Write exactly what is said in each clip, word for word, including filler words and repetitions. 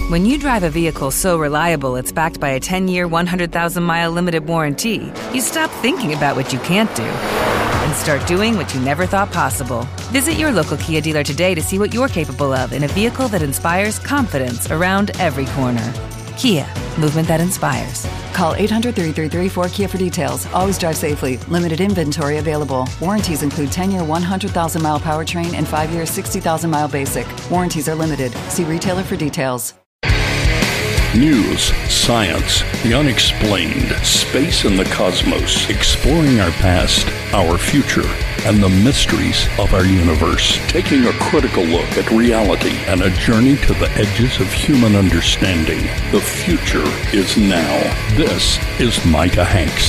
When you drive a vehicle so reliable it's backed by a ten-year, one hundred thousand mile limited warranty, you stop thinking about what you can't do and start doing what you never thought possible. Visit your local Kia dealer today to see what you're capable of in a vehicle that inspires confidence around every corner. Kia, movement that inspires. Call eight hundred, three three three, four K I A for details. Always drive safely. Limited inventory available. Warranties include ten-year, one hundred thousand mile powertrain and five-year, sixty thousand mile basic. Warranties are limited. See retailer for details. News, science, the unexplained, space and the cosmos, exploring our past, our future, and the mysteries of our universe. Taking a critical look at reality and a journey to the edges of human understanding. The future is now. This is Micah Hanks.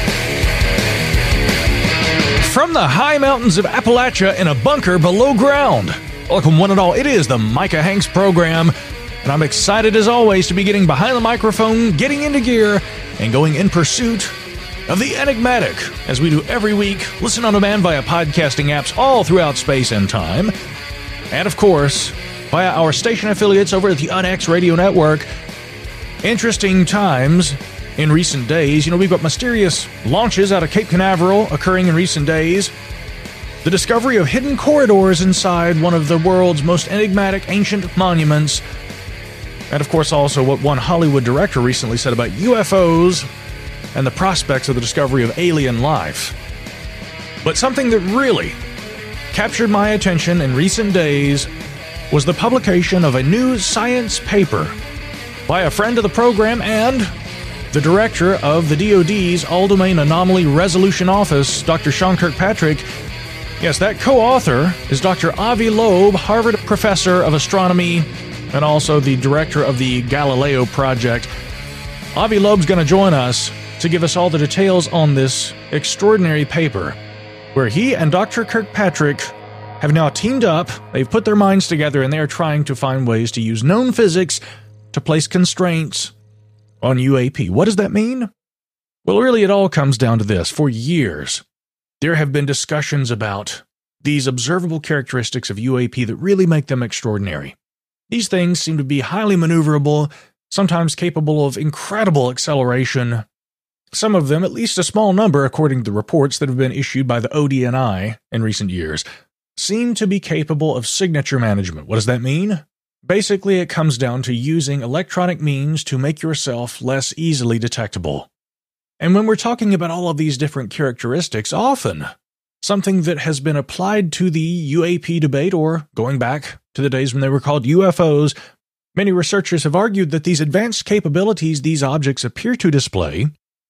From the high mountains of Appalachia in a bunker below ground. Welcome one and all. It is the Micah Hanks program. And I'm excited as always to be getting behind the microphone, getting into gear, and going in pursuit of the enigmatic, as we do every week. Listen on demand via podcasting apps all throughout space and time. And of course, via our station affiliates over at the UnX Radio Network. Interesting times in recent days. You know, we've got mysterious launches out of Cape Canaveral occurring in recent days. The discovery of hidden corridors inside one of the world's most enigmatic ancient monuments. And of course also what one Hollywood director recently said about U F Os and the prospects of the discovery of alien life. But something that really captured my attention in recent days was the publication of a new science paper by a friend of the program and the director of the D O D's All-Domain Anomaly Resolution Office, Doctor Sean Kirkpatrick. Yes, that co-author is Doctor Avi Loeb, Harvard professor of astronomy and also the director of the Galileo Project. Avi Loeb's going to join us to give us all the details on this extraordinary paper, where he and Doctor Kirkpatrick have now teamed up. They've put their minds together and they're trying to find ways to use known physics to place constraints on U A P. What does that mean? Well, really it all comes down to this. For years, there have been discussions about these observable characteristics of U A P that really make them extraordinary. These things seem to be highly maneuverable, sometimes capable of incredible acceleration. Some of them, at least a small number according to the reports that have been issued by the O D N I in recent years, seem to be capable of signature management. What does that mean? Basically, it comes down to using electronic means to make yourself less easily detectable. And when we're talking about all of these different characteristics, often something that has been applied to the U A P debate, or going back to the days when they were called U F Os, many researchers have argued that these advanced capabilities these objects appear to display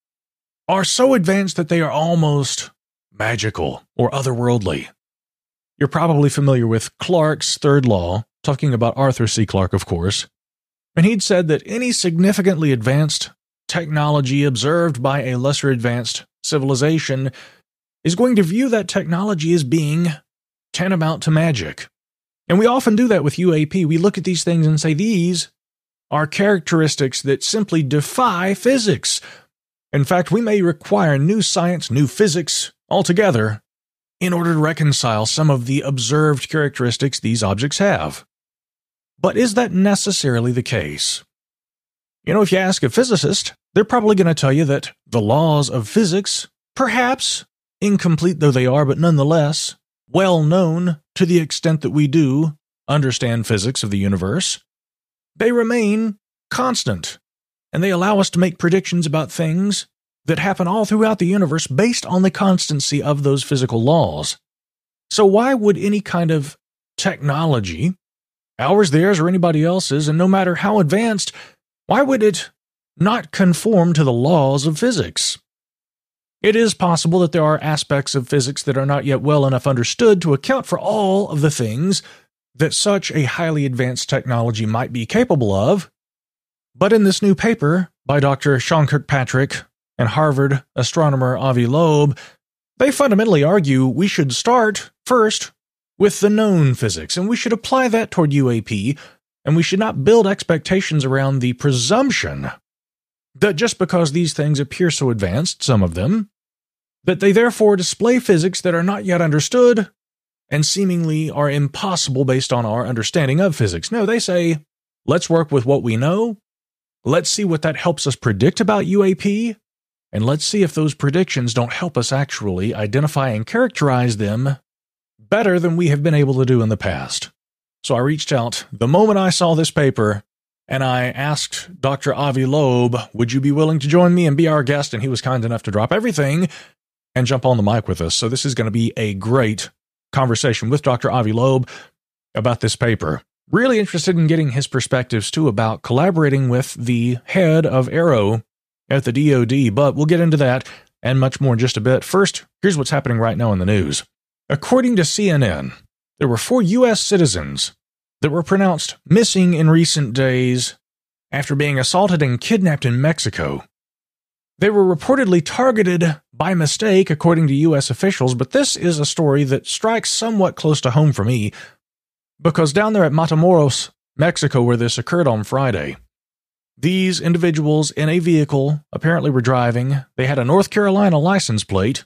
are so advanced that they are almost magical or otherworldly. You're probably familiar with Clarke's third law, talking about Arthur C. Clarke, of course, and he'd said that any significantly advanced technology observed by a lesser advanced civilization is going to view that technology as being tantamount to magic. And we often do that with U A P. We look at these things and say these are characteristics that simply defy physics. In fact, we may require new science, new physics altogether in order to reconcile some of the observed characteristics these objects have. But is that necessarily the case? You know, if you ask a physicist, they're probably going to tell you that the laws of physics, perhaps incomplete though they are, but nonetheless well known to the extent that we do understand physics of the universe, they remain constant, and they allow us to make predictions about things that happen all throughout the universe based on the constancy of those physical laws. So why would any kind of technology, ours, theirs, or anybody else's, and no matter how advanced, why would it not conform to the laws of physics? It is possible that there are aspects of physics that are not yet well enough understood to account for all of the things that such a highly advanced technology might be capable of. But in this new paper by Doctor Sean Kirkpatrick and Harvard astronomer Avi Loeb, they fundamentally argue we should start first with the known physics, and we should apply that toward U A P, and we should not build expectations around the presumption that just because these things appear so advanced, some of them, that they therefore display physics that are not yet understood and seemingly are impossible based on our understanding of physics. No, they say let's work with what we know. Let's see what that helps us predict about U A P. And let's see if those predictions don't help us actually identify and characterize them better than we have been able to do in the past. So I reached out the moment I saw this paper, and I asked Doctor Avi Loeb, would you be willing to join me and be our guest? And he was kind enough to drop everything and jump on the mic with us. So this is going to be a great conversation with Doctor Avi Loeb about this paper. Really interested in getting his perspectives, too, about collaborating with the head of Aero at the D O D, but we'll get into that and much more in just a bit. First, here's what's happening right now in the news. According to C N N, there were four U S citizens that were pronounced missing in recent days after being assaulted and kidnapped in Mexico. They were reportedly targeted by mistake, according to U S officials, but this is a story that strikes somewhat close to home for me, because down there at Matamoros, Mexico, where this occurred on Friday, these individuals in a vehicle apparently were driving. They had a North Carolina license plate,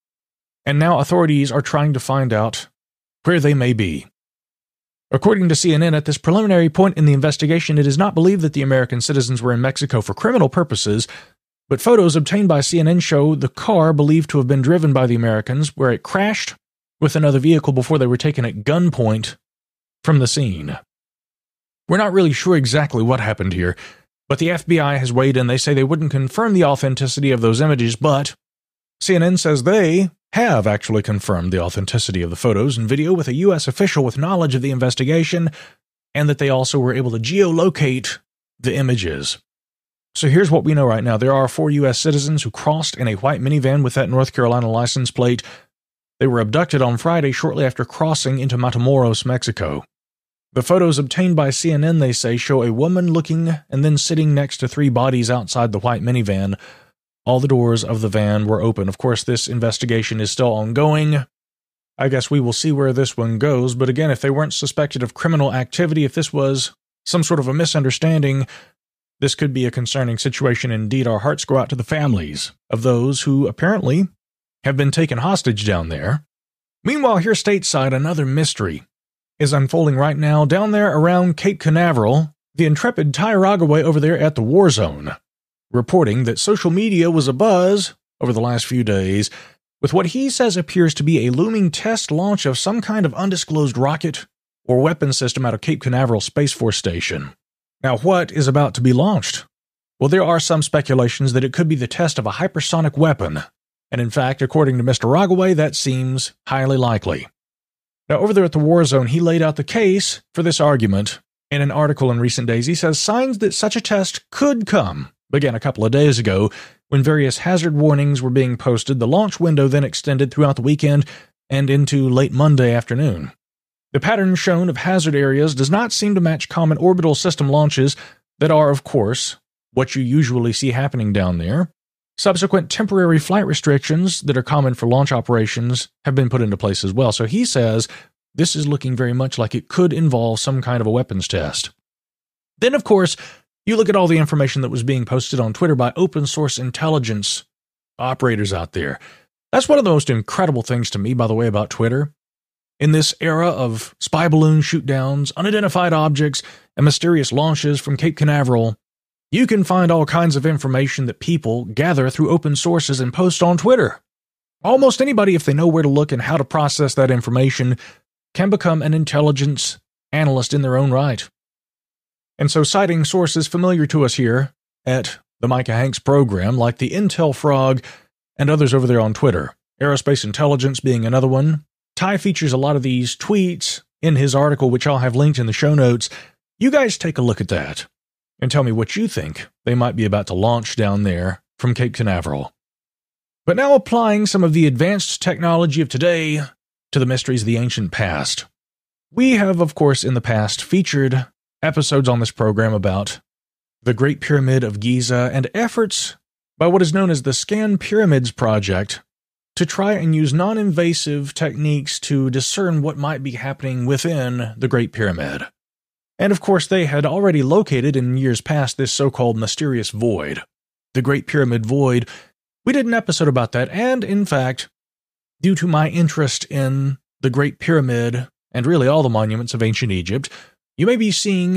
and now authorities are trying to find out where they may be. According to C N N, at this preliminary point in the investigation, it is not believed that the American citizens were in Mexico for criminal purposes, but photos obtained by C N N show the car believed to have been driven by the Americans, where it crashed with another vehicle before they were taken at gunpoint from the scene. We're not really sure exactly what happened here, but the F B I has weighed in. They say they wouldn't confirm the authenticity of those images, but C N N says they have actually confirmed the authenticity of the photos and video with a U S official with knowledge of the investigation, and that they also were able to geolocate the images. So here's what we know right now. There are four U S citizens who crossed in a white minivan with that North Carolina license plate. They were abducted on Friday shortly after crossing into Matamoros, Mexico. The photos obtained by C N N, they say, show a woman looking and then sitting next to three bodies outside the white minivan. All the doors of the van were open. Of course, this investigation is still ongoing. I guess we will see where this one goes. But again, if they weren't suspected of criminal activity, if this was some sort of a misunderstanding, this could be a concerning situation indeed. Our hearts go out to the families of those who apparently have been taken hostage down there. Meanwhile, here stateside, another mystery is unfolding right now down there around Cape Canaveral. The intrepid Ty Rogaway over there at the war zone, reporting that social media was abuzz over the last few days with what he says appears to be a looming test launch of some kind of undisclosed rocket or weapon system out of Cape Canaveral Space Force Station. Now, what is about to be launched? Well, there are some speculations that it could be the test of a hypersonic weapon, and in fact, according to Mister Rogaway, that seems highly likely. Now, over there at the war zone, he laid out the case for this argument in an article in recent days. He says signs that such a test could come began a couple of days ago when various hazard warnings were being posted. The launch window then extended throughout the weekend and into late Monday afternoon. The pattern shown of hazard areas does not seem to match common orbital system launches that are, of course, what you usually see happening down there. Subsequent temporary flight restrictions that are common for launch operations have been put into place as well. So he says this is looking very much like it could involve some kind of a weapons test. Then, of course, you look at all the information that was being posted on Twitter by open source intelligence operators out there. That's one of the most incredible things to me, by the way, about Twitter. In this era of spy balloon shoot-downs, unidentified objects, and mysterious launches from Cape Canaveral, you can find all kinds of information that people gather through open sources and post on Twitter. Almost anybody, if they know where to look and how to process that information, can become an intelligence analyst in their own right. And so citing sources familiar to us here at the Micah Hanks program, like the Intel Frog and others over there on Twitter, Aerospace Intelligence being another one. Ty features a lot of these tweets in his article, which I'll have linked in the show notes. You guys take a look at that and tell me what you think they might be about to launch down there from Cape Canaveral. But now applying some of the advanced technology of today to the mysteries of the ancient past. We have, of course, in the past featured episodes on this program about the Great Pyramid of Giza and efforts by what is known as the Scan Pyramids Project to try and use non-invasive techniques to discern what might be happening within the Great Pyramid. And of course, they had already located in years past this so-called mysterious void, the Great Pyramid Void. We did an episode about that, and in fact, due to my interest in the Great Pyramid and really all the monuments of ancient Egypt, you may be seeing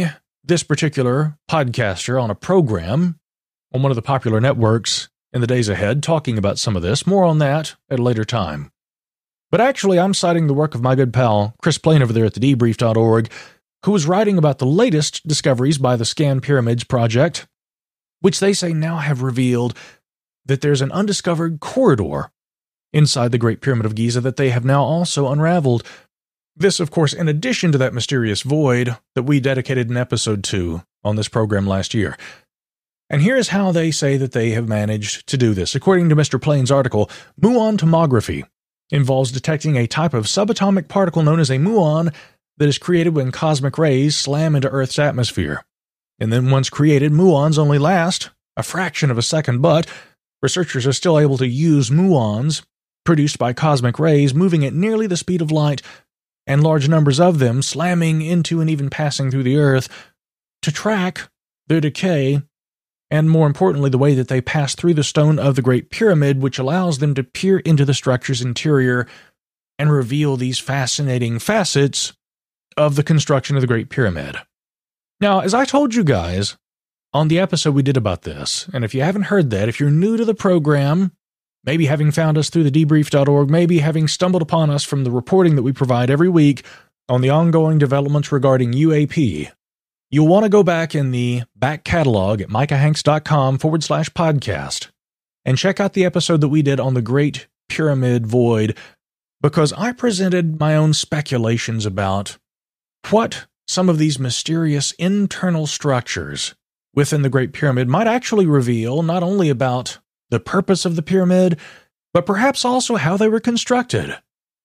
this particular podcaster on a program on one of the popular networks in the days ahead talking about some of this. More on that at a later time. But actually, I'm citing the work of my good pal, Chris Plain over there at the debrief dot org, who was writing about the latest discoveries by the Scan Pyramids Project, which they say now have revealed that there's an undiscovered corridor inside the Great Pyramid of Giza that they have now also unraveled. This, of course, in addition to that mysterious void that we dedicated an episode to on this program last year. And here is how they say that they have managed to do this. According to Mister Plain's article, muon tomography involves detecting a type of subatomic particle known as a muon that is created when cosmic rays slam into Earth's atmosphere. And then once created, muons only last a fraction of a second, but researchers are still able to use muons produced by cosmic rays moving at nearly the speed of light and large numbers of them slamming into and even passing through the Earth to track their decay and, more importantly, the way that they pass through the stone of the Great Pyramid, which allows them to peer into the structure's interior and reveal these fascinating facets of the construction of the Great Pyramid. Now, as I told you guys on the episode we did about this, and if you haven't heard that, if you're new to the program, maybe having found us through the debrief dot org, maybe having stumbled upon us from the reporting that we provide every week on the ongoing developments regarding U A P, you'll want to go back in the back catalog at micahhanks.com forward slash podcast and check out the episode that we did on the Great Pyramid Void, because I presented my own speculations about what some of these mysterious internal structures within the Great Pyramid might actually reveal, not only about the purpose of the pyramid, but perhaps also how they were constructed.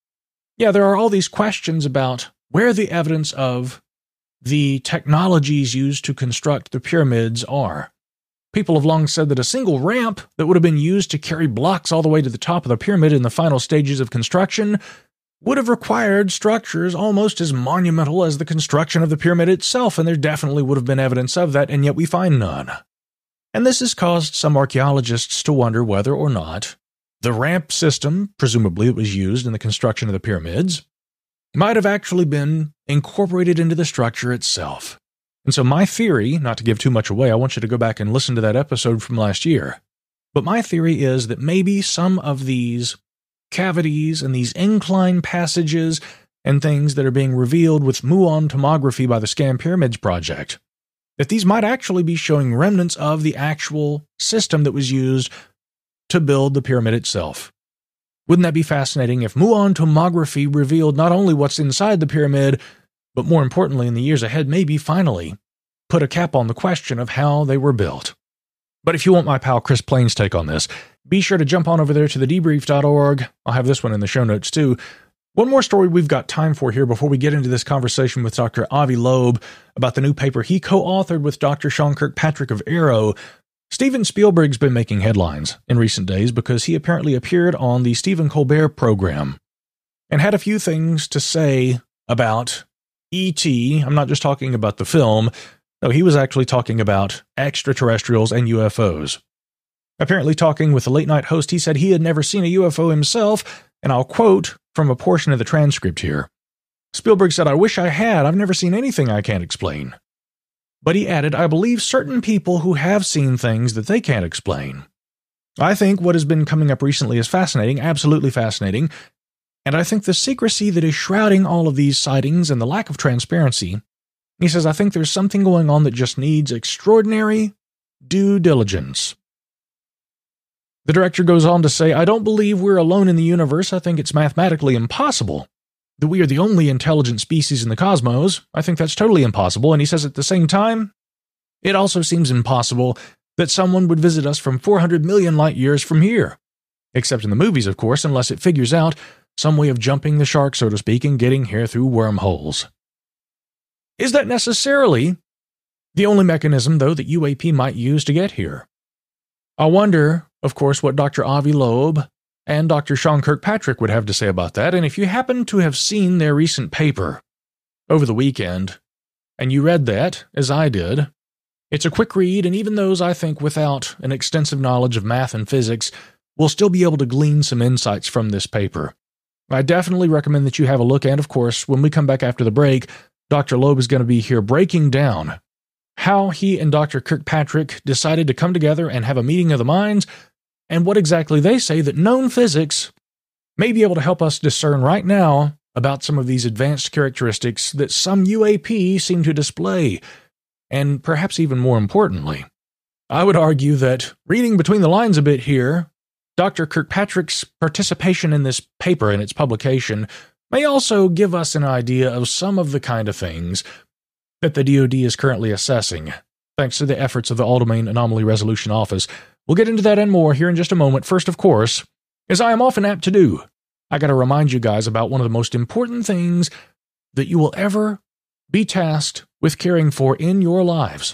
Yeah, there are all these questions about where the evidence of the technologies used to construct the pyramids are. People have long said that a single ramp that would have been used to carry blocks all the way to the top of the pyramid in the final stages of construction would have required structures almost as monumental as the construction of the pyramid itself, and there definitely would have been evidence of that, and yet we find none. And this has caused some archaeologists to wonder whether or not the ramp system, presumably that was used in the construction of the pyramids, might have actually been incorporated into the structure itself. And so my theory, not to give too much away, I want you to go back and listen to that episode from last year, but my theory is that maybe some of these cavities and these incline passages and things that are being revealed with muon tomography by the Scan Pyramids Project, that these might actually be showing remnants of the actual system that was used to build the pyramid itself. Wouldn't that be fascinating if muon tomography revealed not only what's inside the pyramid, but more importantly in the years ahead, maybe finally put a cap on the question of how they were built? But if you want my pal Chris Plain's take on this, be sure to jump on over there to the debrief dot org. I'll have this one in the show notes too. One more story we've got time for here before we get into this conversation with Doctor Avi Loeb about the new paper he co-authored with Doctor Sean Kirkpatrick of Arrow. Steven Spielberg's been making headlines in recent days because he apparently appeared on the Stephen Colbert program and had a few things to say about E T. I'm not just talking about the film. No, he was actually talking about extraterrestrials and U F Os. Apparently talking with the late-night host, he said he had never seen a U F O himself, and I'll quote from a portion of the transcript here. Spielberg said, "I wish I had. I've never seen anything I can't explain." But he added, "I believe certain people who have seen things that they can't explain. I think what has been coming up recently is fascinating, absolutely fascinating, and I think the secrecy that is shrouding all of these sightings and the lack of transparency," he says, "I think there's something going on that just needs extraordinary due diligence." The director goes on to say, "I don't believe we're alone in the universe. I think it's mathematically impossible that we are the only intelligent species in the cosmos. I think that's totally impossible." And he says at the same time, "It also seems impossible that someone would visit us from four hundred million light years from here. Except in the movies, of course, unless it figures out some way of jumping the shark, so to speak, and getting here through wormholes." Is that necessarily the only mechanism, though, that U A P might use to get here? I wonder, of course, what Doctor Avi Loeb and Doctor Sean Kirkpatrick would have to say about that, and if you happen to have seen their recent paper over the weekend, and you read that, as I did, it's a quick read, and even those, I think, without an extensive knowledge of math and physics will still be able to glean some insights from this paper. I definitely recommend that you have a look, and of course, when we come back after the break, Doctor Loeb is going to be here breaking down how he and Doctor Kirkpatrick decided to come together and have a meeting of the minds, and what exactly they say that known physics may be able to help us discern right now about some of these advanced characteristics that some U A P seem to display. And perhaps even more importantly, I would argue that, reading between the lines a bit here, Doctor Kirkpatrick's participation in this paper and its publication may also give us an idea of some of the kind of things that the D O D is currently assessing, thanks to the efforts of the All-Domain Anomaly Resolution Office. We'll get into that and more here in just a moment. First, of course, as I am often apt to do, I gotta remind you guys about one of the most important things that you will ever be tasked with caring for in your lives.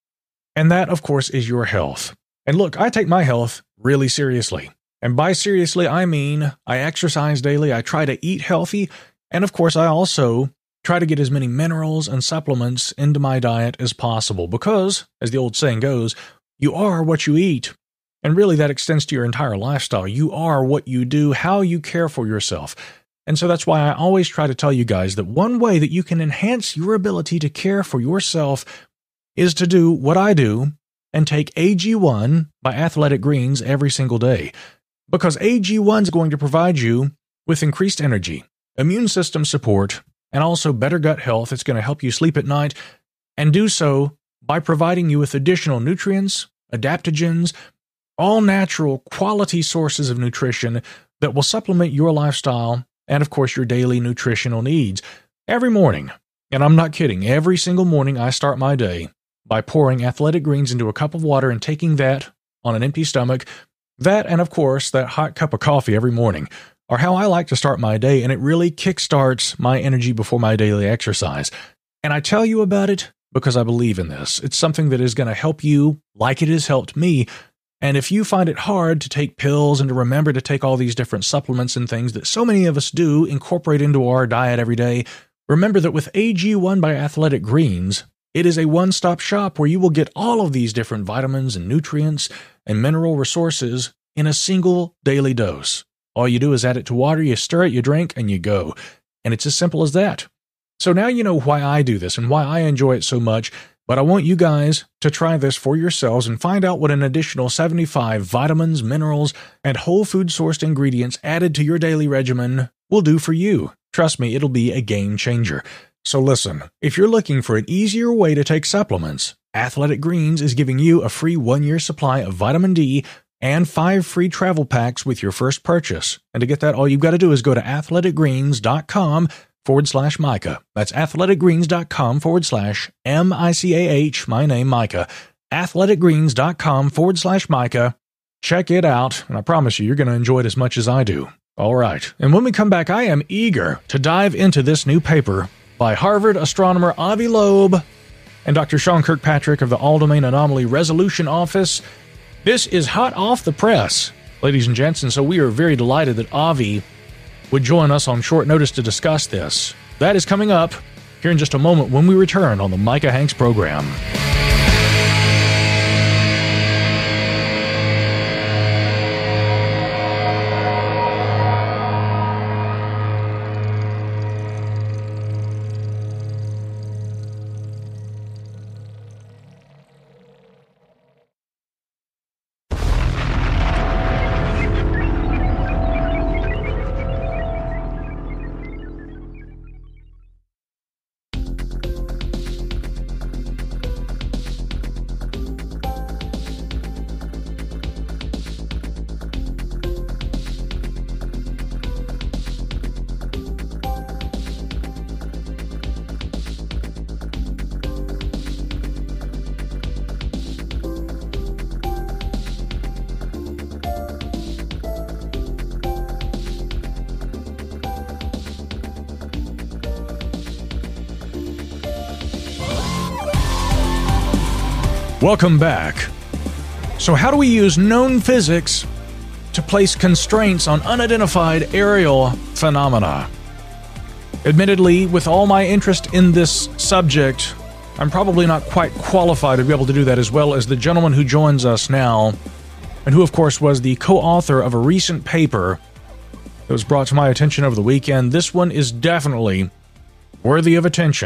And that, of course, is your health. And look, I take my health really seriously. And by seriously, I mean I exercise daily, I try to eat healthy, and of course I also try to get as many minerals and supplements into my diet as possible because, as the old saying goes, you are what you eat. And really that extends to your entire lifestyle. You are what you do, how you care for yourself. And so that's why I always try to tell you guys that one way that you can enhance your ability to care for yourself is to do what I do and take A G one by Athletic Greens every single day. Because A G one is going to provide you with increased energy, immune system support, and also better gut health. It's going to help you sleep at night, and do so by providing you with additional nutrients, adaptogens, all natural quality sources of nutrition that will supplement your lifestyle and, of course, your daily nutritional needs. Every morning, and I'm not kidding, every single morning I start my day by pouring Athletic Greens into a cup of water and taking that on an empty stomach. That, and of course, that hot cup of coffee every morning are how I like to start my day, and it really kickstarts my energy before my daily exercise. And I tell you about it because I believe in this. It's something that is going to help you like it has helped me. And if you find it hard to take pills and to remember to take all these different supplements and things that so many of us do incorporate into our diet every day, remember that with A G one by Athletic Greens, it is a one-stop shop where you will get all of these different vitamins and nutrients and mineral resources in a single daily dose. All you do is add it to water, you stir it, you drink, and you go. And it's as simple as that. So now you know why I do this and why I enjoy it so much, but I want you guys to try this for yourselves and find out what an additional seventy-five vitamins, minerals, and whole food-sourced ingredients added to your daily regimen will do for you. Trust me, it'll be a game changer. So listen, if you're looking for an easier way to take supplements, Athletic Greens is giving you a free one-year supply of vitamin D and five free travel packs with your first purchase. And to get that, all you've got to do is go to athleticgreens.com forward slash Micah. That's athleticgreens.com forward slash M-I-C-A-H, my name, Micah. athleticgreens.com forward slash Micah. Check it out, and I promise you, you're going to enjoy it as much as I do. All right, and when we come back, I am eager to dive into this new paper by Harvard astronomer Avi Loeb and Doctor Sean Kirkpatrick of the All-Domain Anomaly Resolution Office. This is hot off the press, ladies and gents, and so we are very delighted that Avi would join us on short notice to discuss this. That is coming up here in just a moment when we return on the Micah Hanks program. Welcome back. So how do we use known physics to place constraints on unidentified aerial phenomena? Admittedly, with all my interest in this subject, I'm probably not quite qualified to be able to do that as well as the gentleman who joins us now, and who of course was the co-author of a recent paper that was brought to my attention over the weekend. This one is definitely worthy of attention.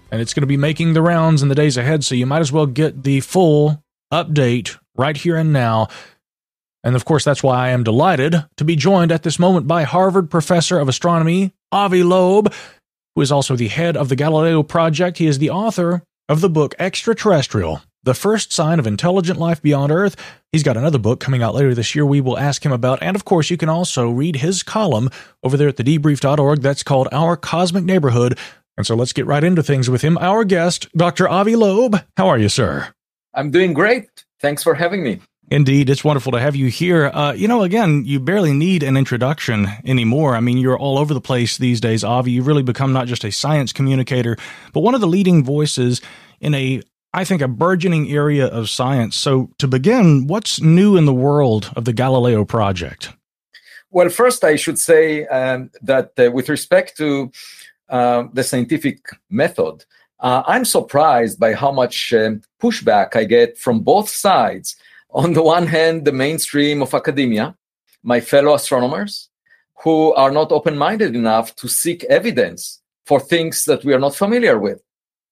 and it's going to be making the rounds in the days ahead, so you might as well get the full update right here and now. And of course, that's why I am delighted to be joined at this moment by Harvard Professor of Astronomy, Avi Loeb, who is also the head of the Galileo Project. He is the author of the book Extraterrestrial, The First Sign of Intelligent Life Beyond Earth. He's got another book coming out later this year we will ask him about. And of course, you can also read his column over there at the debrief dot org. That's called Our Cosmic Neighborhood. And so let's get right into things with him. Our guest, Doctor Avi Loeb. How are you, sir? I'm doing great. Thanks for having me. Indeed, it's wonderful to have you here. Uh, you know, again, you barely need an introduction anymore. I mean, you're all over the place these days, Avi. You've really become not just a science communicator, but one of the leading voices in a, I think, a burgeoning area of science. So to begin, what's new in the world of the Galileo Project? Well, first, I should say um, that uh, with respect to uh, the scientific method, uh, I'm surprised by how much uh, pushback I get from both sides. On the one hand, the mainstream of academia, my fellow astronomers, who are not open-minded enough to seek evidence for things that we are not familiar with.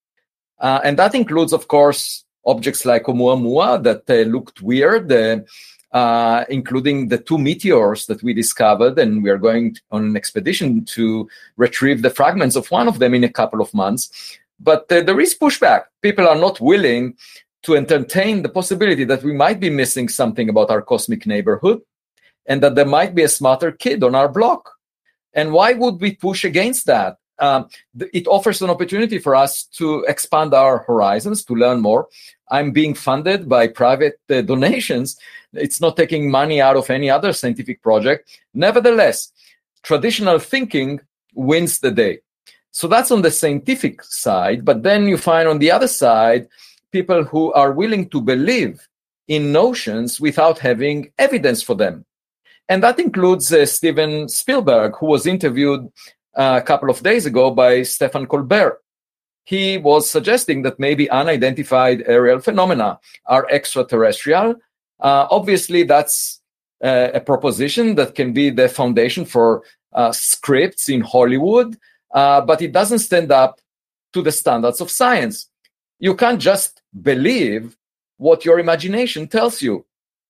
Uh, and that includes, of course, objects like Oumuamua that uh, looked weird, uh, uh, including the two meteors that we discovered, and we are going on an expedition to retrieve the fragments of one of them in a couple of months. But uh, there is pushback. People are not willing to entertain the possibility that we might be missing something about our cosmic neighborhood and that there might be a smarter kid on our block. And why would we push against that? Um, th- it offers an opportunity for us to expand our horizons, to learn more. I'm being funded by private uh, donations. It's not taking money out of any other scientific project. Nevertheless, traditional thinking wins the day. So that's on the scientific side. But then you find on the other side, people who are willing to believe in notions without having evidence for them. And that includes uh, Steven Spielberg, who was interviewed uh, a couple of days ago by Stephen Colbert. He was suggesting that maybe unidentified aerial phenomena are extraterrestrial. Uh, obviously, that's uh, a proposition that can be the foundation for uh, scripts in Hollywood, uh, but it doesn't stand up to the standards of science. You can't just believe what your imagination tells you.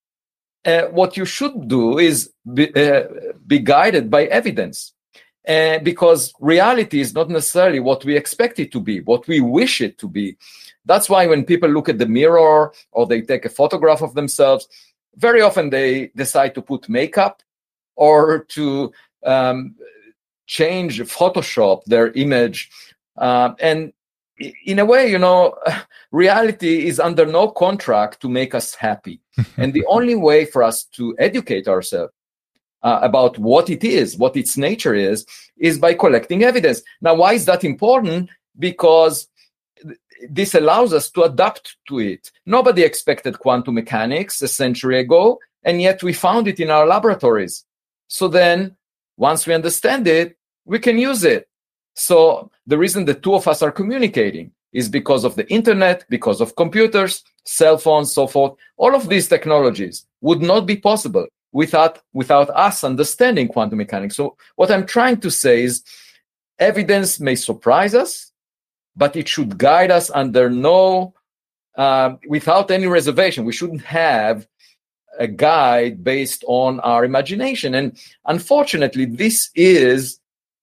Uh, what you should do is be, uh, be guided by evidence, uh, because reality is not necessarily what we expect it to be, what we wish it to be. That's why when people look at the mirror or they take a photograph of themselves, very often they decide to put makeup or to um, change, Photoshop their image. Uh, and in a way, you know, reality is under no contract to make us happy. And the only way for us to educate ourselves uh, about what it is, what its nature is, is by collecting evidence. Now, why is that important? Because this allows us to adapt to it. Nobody expected quantum mechanics a century ago, and yet we found it in our laboratories. So then, once we understand it, we can use it. So the reason the two of us are communicating is because of the internet, because of computers, cell phones, so forth. All of these technologies would not be possible without, without us understanding quantum mechanics. So what I'm trying to say is evidence may surprise us, but it should guide us under no, uh, without any reservation. We shouldn't have a guide based on our imagination. And unfortunately, this is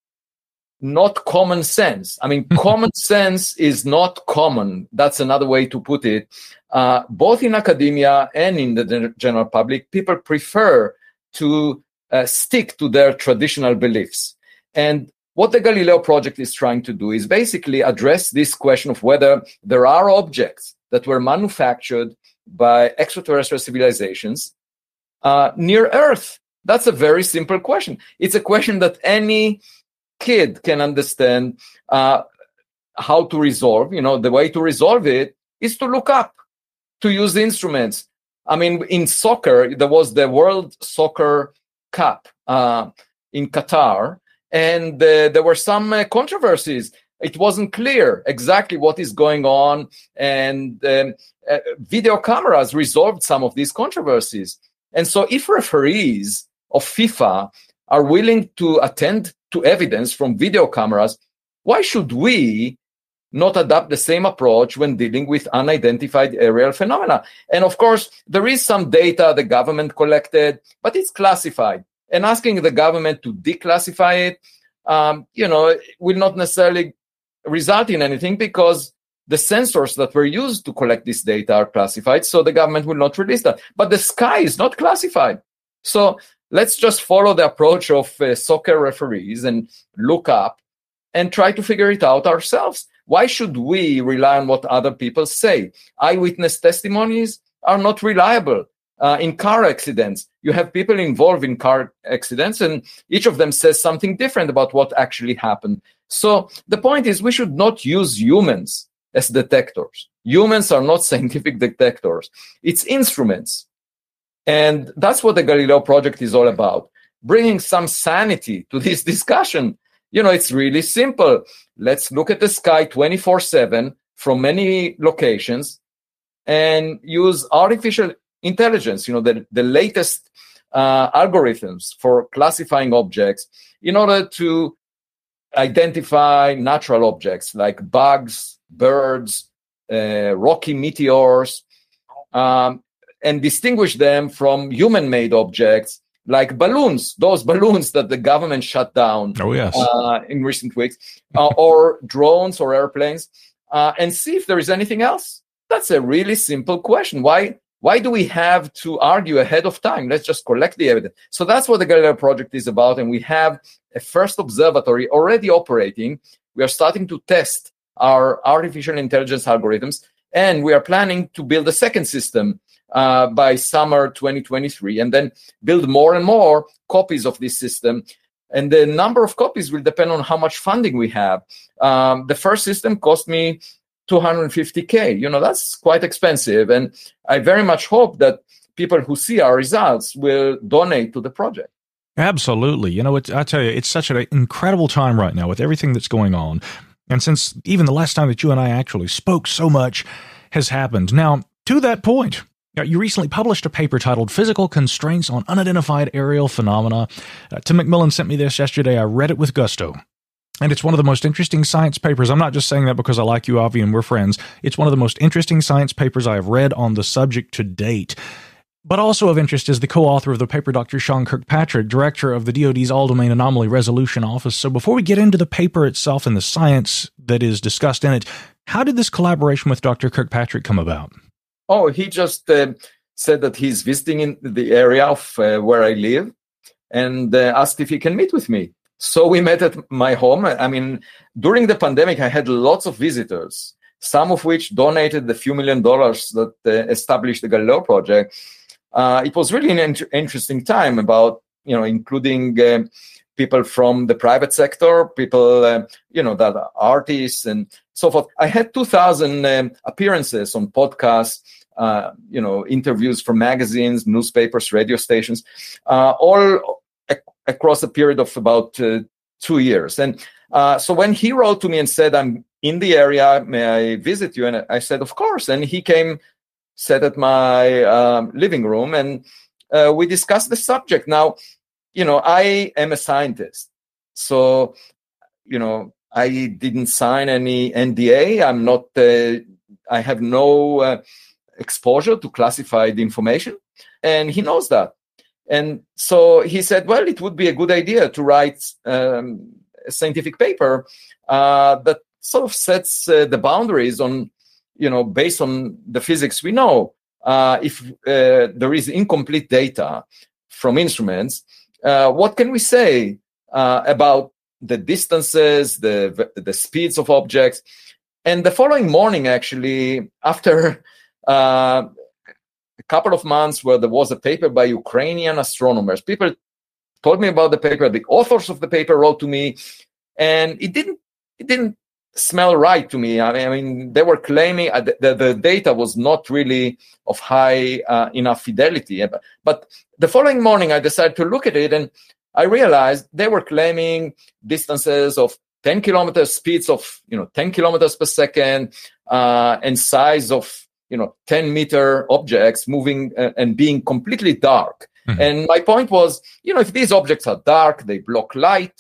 not common sense. I mean, common sense is not common. That's another way to put it. Uh, both in academia and in the general public, people prefer to uh, stick to their traditional beliefs. And what the Galileo Project is trying to do is basically address this question of whether there are objects that were manufactured by extraterrestrial civilizations uh, near Earth. That's a very simple question. It's a question that any kid can understand uh, how to resolve. You know, the way to resolve it is to look up, to use instruments. I mean, in soccer, there was the World Soccer Cup uh, in Qatar, and uh, there were some uh, controversies. It wasn't clear exactly what is going on, and um, uh, video cameras resolved some of these controversies. And so if referees of FIFA are willing to attend to evidence from video cameras, why should we not adopt the same approach when dealing with unidentified aerial phenomena? And of course, there is some data the government collected, but it's classified. And asking the government to declassify it, um, you know, will not necessarily result in anything because the sensors that were used to collect this data are classified, so the government will not release that. But the sky is not classified. So let's just follow the approach of uh, soccer referees and look up and try to figure it out ourselves. Why should we rely on what other people say? Eyewitness testimonies are not reliable. Uh, in car accidents, you have people involved in car accidents, and each of them says something different about what actually happened. So the point is, we should not use humans as detectors. Humans are not scientific detectors. It's instruments. And that's what the Galileo project is all about, bringing some sanity to this discussion. You know, it's really simple. Let's look at the sky twenty-four seven from many locations and use artificial intelligence, you know, the, the latest uh, algorithms for classifying objects in order to identify natural objects like bugs, birds, uh, rocky meteors, um, and distinguish them from human-made objects like balloons, those balloons that the government shut down oh, yes. uh, in recent weeks, uh, or drones or airplanes, uh, and see if there is anything else. That's a really simple question. Why, why do we have to argue ahead of time? Let's just collect the evidence. So that's what the Galileo project is about, and we have a first observatory already operating. We are starting to test our artificial intelligence algorithms, and we are planning to build a second system uh, by summer twenty twenty-three, and then build more and more copies of this system. And the number of copies will depend on how much funding we have. Um, the first system cost me two hundred fifty K. You know, that's quite expensive. And I very much hope that people who see our results will donate to the project. Absolutely. You know, it's, I tell you, it's such an incredible time right now with everything that's going on. And since even the last time that you and I actually spoke, so much has happened. Now, to that point, you recently published a paper titled Physical Constraints on Unidentified Aerial Phenomena. Uh, Tim McMillan sent me this yesterday. I read it with gusto. And it's one of the most interesting science papers. I'm not just saying that because I like you, Avi, and we're friends. It's one of the most interesting science papers I have read on the subject to date. But also of interest is the co-author of the paper, Doctor Sean Kirkpatrick, director of the D O D's All-Domain Anomaly Resolution Office. So before we get into the paper itself and the science that is discussed in it, how did this collaboration with Doctor Kirkpatrick come about? Oh, he just uh, said that he's visiting in the area of uh, where I live and uh, asked if he can meet with me. So we met at my home. I mean, during the pandemic, I had lots of visitors, some of which donated the few million dollars that uh, established the Galileo project. Uh, it was really an int- interesting time about, you know, including uh, people from the private sector, people, uh, you know, that are artists and so forth. I had two thousand um, appearances on podcasts, uh, you know, interviews from magazines, newspapers, radio stations, uh, all ac- across a period of about uh, two years. And uh, so when he wrote to me and said, I'm in the area, may I visit you? And I said, of course. And he came, sat at my um, living room, and uh, we discussed the subject. Now, you know, I am a scientist, so, you know, I didn't sign any N D A. I'm not, uh, I have no uh, exposure to classified information, and he knows that. And so he said, well, it would be a good idea to write um, a scientific paper uh, that sort of sets uh, the boundaries on, you know, based on the physics we know, uh, if uh, there is incomplete data from instruments, uh, what can we say uh, about the distances, the the speeds of objects? And the following morning, actually, after uh, a couple of months where there was a paper by Ukrainian astronomers, people told me about the paper, the authors of the paper wrote to me, and it didn't, it didn't smell right to me. I mean, I mean they were claiming uh, that the data was not really of high uh, enough fidelity. But the following morning, I decided to look at it, and I realized they were claiming distances of ten kilometers, speeds of, you know, ten kilometers per second, uh, and size of, you know, ten meter objects moving uh, and being completely dark. Mm-hmm. And my point was, you know, if these objects are dark, they block light,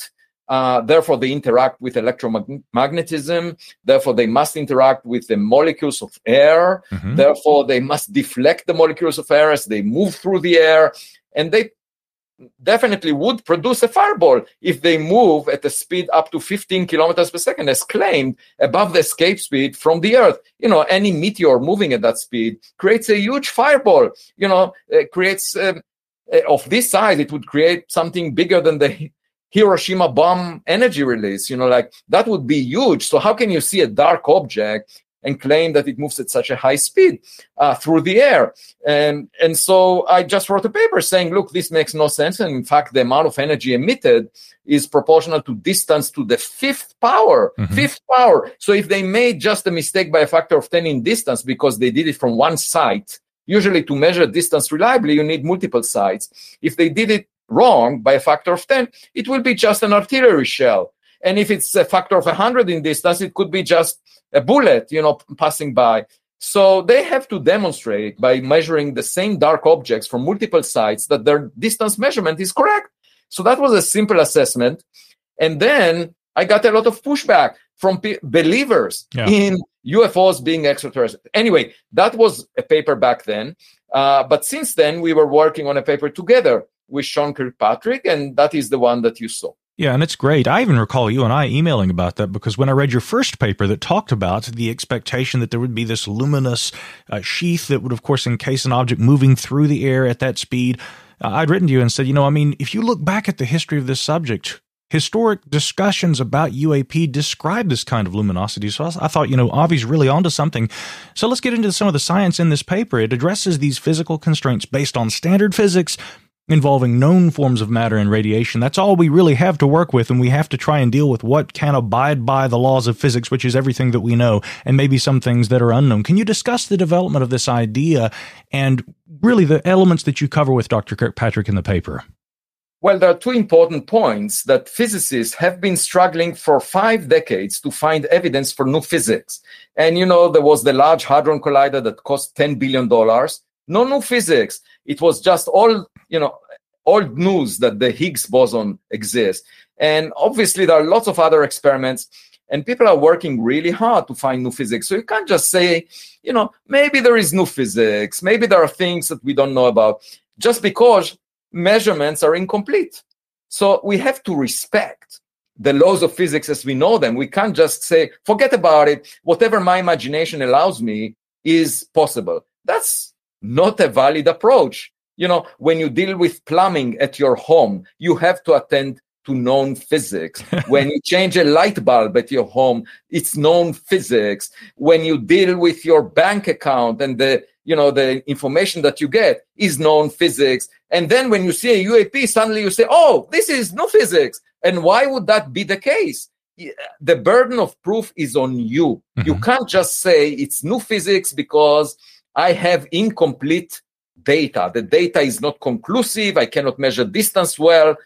Uh, therefore, they interact with electromagnetism. Therefore, they must interact with the molecules of air. Mm-hmm. Therefore, they must deflect the molecules of air as they move through the air. And they definitely would produce a fireball if they move at a speed up to fifteen kilometers per second, as claimed, above the escape speed from the Earth. You know, any meteor moving at that speed creates a huge fireball. You know, it creates, um, of this size, it would create something bigger than the Hiroshima bomb energy release. You know, like that would be huge. So how can you see a dark object and claim that it moves at such a high speed uh, through the air? And, and so I just wrote a paper saying, look, this makes no sense. And in fact, the amount of energy emitted is proportional to distance to the fifth power, mm-hmm. fifth power. So if they made just a mistake by a factor of ten in distance because they did it from one site, usually to measure distance reliably, you need multiple sites. If they did it wrong by a factor of ten, it will be just an artillery shell. And if it's a factor of one hundred in distance, it could be just a bullet, you know, passing by. So they have to demonstrate by measuring the same dark objects from multiple sites that their distance measurement is correct. So that was a simple assessment. And then I got a lot of pushback from pe- believers yeah. in U F Os being extraterrestrial. Anyway, that was a paper back then. Uh, but since then, we were working on a paper together with Sean Kirkpatrick, and that is the one that you saw. Yeah, and it's great. I even recall you and I emailing about that, because when I read your first paper that talked about the expectation that there would be this luminous uh, sheath that would, of course, encase an object moving through the air at that speed, uh, I'd written to you and said, you know, I mean, if you look back at the history of this subject, historic discussions about U A P describe this kind of luminosity. So I thought, you know, Avi's really onto something. So let's get into some of the science in this paper. It addresses these physical constraints based on standard physics involving known forms of matter and radiation. That's all we really have to work with, and we have to try and deal with what can abide by the laws of physics, which is everything that we know, and maybe some things that are unknown. Can you discuss the development of this idea and really the elements that you cover with Doctor Kirkpatrick in the paper? Well, there are two important points that physicists have been struggling for five decades to find evidence for new physics. And, you know, there was the Large Hadron Collider that cost ten billion dollars. No new physics. It was just all, you know, old news that the Higgs boson exists. And obviously, there are lots of other experiments, and people are working really hard to find new physics. So you can't just say, you know, maybe there is new physics. Maybe there are things that we don't know about, just because measurements are incomplete. So we have to respect the laws of physics as we know them. We can't just say, forget about it. Whatever my imagination allows me is possible. That's not a valid approach. You know, when you deal with plumbing at your home, you have to attend to known physics. When you change a light bulb at your home, it's known physics. When you deal with your bank account and the, you know, the information that you get is known physics. And then when you see a U A P, suddenly you say, oh, this is new physics. And why would that be the case? The burden of proof is on you. Mm-hmm. You can't just say it's new physics because I have incomplete data. The data is not conclusive. I cannot measure distance well.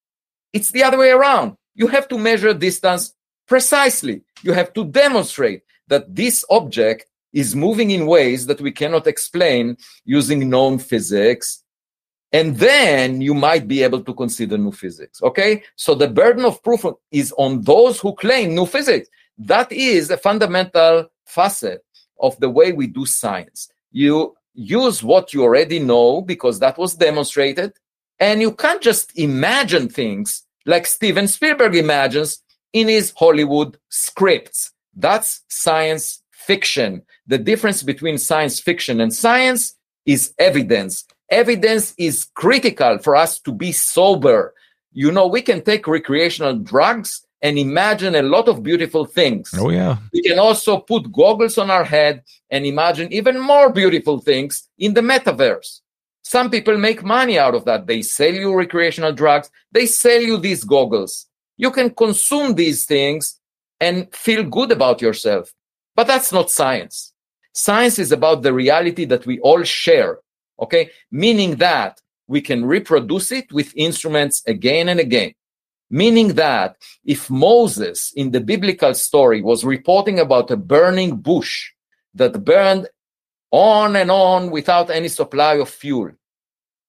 It's the other way around. You have to measure distance precisely. You have to demonstrate that this object is moving in ways that we cannot explain using known physics. And then you might be able to consider new physics. Okay? So the burden of proof is on those who claim new physics. That is a fundamental facet of the way we do science. You use what you already know because that was demonstrated, and you can't just imagine things like Steven Spielberg imagines in his Hollywood scripts. That's science fiction. The difference between science fiction and science is evidence. Evidence is critical for us to be sober. You know, we can take recreational drugs and imagine a lot of beautiful things. Oh, yeah. We can also put goggles on our head and imagine even more beautiful things in the metaverse. Some people make money out of that. They sell you recreational drugs. They sell you these goggles. You can consume these things and feel good about yourself. But that's not science. Science is about the reality that we all share, okay? Meaning that we can reproduce it with instruments again and again. Meaning that if Moses in the biblical story was reporting about a burning bush that burned on and on without any supply of fuel,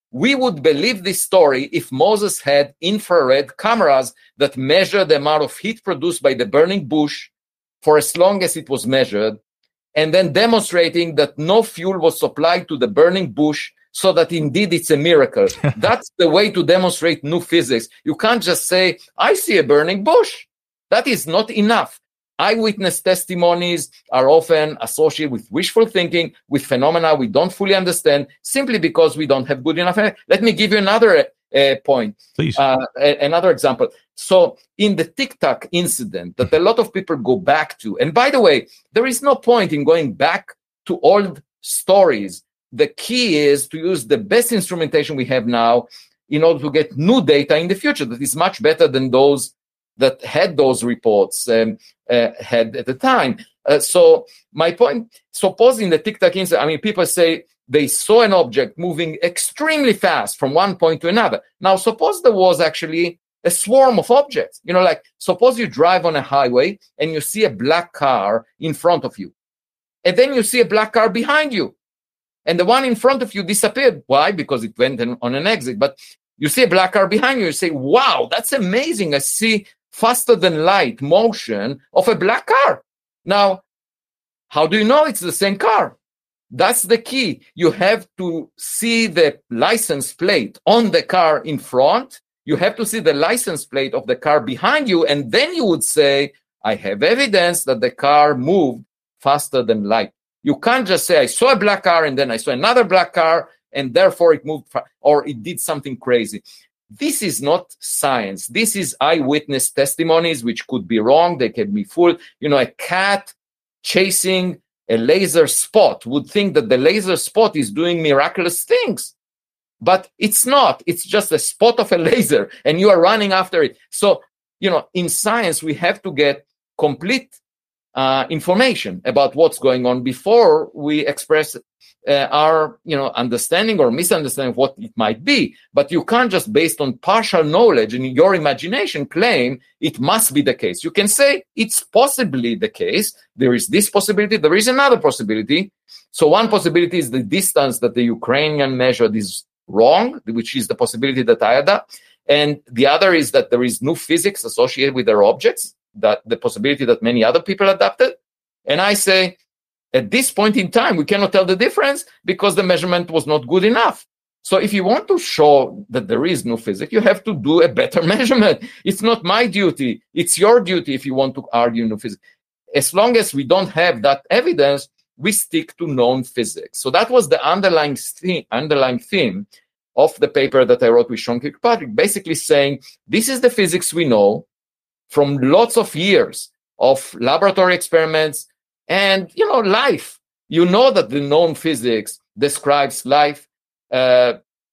we would believe this story if Moses had infrared cameras that measure the amount of heat produced by the burning bush for as long as it was measured, and then demonstrating that no fuel was supplied to the burning bush, so that indeed it's a miracle. That's the way to demonstrate new physics. You can't just say, I see a burning bush. That is not enough. Eyewitness testimonies are often associated with wishful thinking, with phenomena we don't fully understand, simply because we don't have good enough. Let me give you another uh, point. Please. Uh, a- another example. So in the Tic Tac incident that a lot of people go back to, and by the way, there is no point in going back to old stories. The key is to use the best instrumentation we have now in order to get new data in the future that is much better than those that had those reports um, uh, had at the time. Uh, so my point, supposing the Tic Tac incident, I mean, people say they saw an object moving extremely fast from one point to another. Now, suppose there was actually a swarm of objects. You know, like suppose you drive on a highway and you see a black car in front of you, and then you see a black car behind you, and the one in front of you disappeared. Why? Because it went on an exit. But you see a black car behind you, you say, wow, that's amazing. I see faster than light motion of a black car. Now, how do you know it's the same car? That's the key. You have to see the license plate on the car in front. You have to see the license plate of the car behind you. And then you would say, I have evidence that the car moved faster than light. You can't just say, I saw a black car and then I saw another black car and therefore it moved fa- or it did something crazy. This is not science. This is eyewitness testimonies, which could be wrong. They can be full. You know, a cat chasing a laser spot would think that the laser spot is doing miraculous things. But it's not. It's just a spot of a laser, and you are running after it. So, you know, in science, we have to get complete uh, information about what's going on before we express uh, our, you know, understanding or misunderstanding of what it might be. But you can't just, based on partial knowledge and your imagination, claim it must be the case. You can say it's possibly the case. There is this possibility. There is another possibility. So one possibility is the distance that the Ukrainian measured is wrong, which is the possibility that I adapt. And the other is that there is new physics associated with their objects, that the possibility that many other people adapted. And I say, at this point in time, we cannot tell the difference because the measurement was not good enough. So if you want to show that there is new physics, you have to do a better measurement. It's not my duty. It's your duty if you want to argue new physics. As long as we don't have that evidence, we stick to known physics. So that was the underlying theme, underlying theme of the paper that I wrote with Sean Kirkpatrick, basically saying, this is the physics we know from lots of years of laboratory experiments and, you know, life. You know that the known physics describes life uh,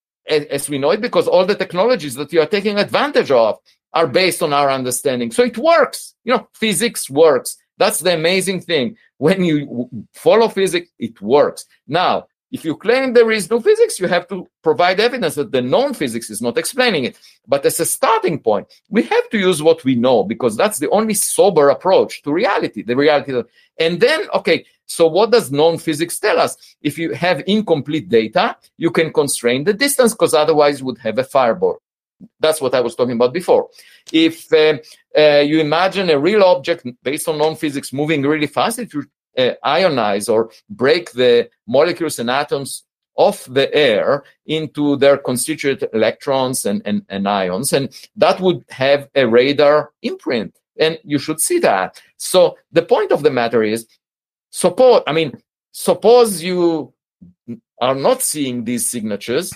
as we know it because all the technologies that you are taking advantage of are based on our understanding. So it works. You know, physics works. That's the amazing thing. When you follow physics, it works. Now, if you claim there is no physics, you have to provide evidence that the known physics is not explaining it. But as a starting point, we have to use what we know because that's the only sober approach to reality, the reality. That, and then, okay, so what does known physics tell us? If you have incomplete data, you can constrain the distance because otherwise you would have a fireball. That's what I was talking about before. If uh, uh, you imagine a real object based on known physics moving really fast, if you uh, ionize or break the molecules and atoms of the air into their constituent electrons and, and, and ions, and that would have a radar imprint. And you should see that. So the point of the matter is, suppose, I mean, suppose you are not seeing these signatures,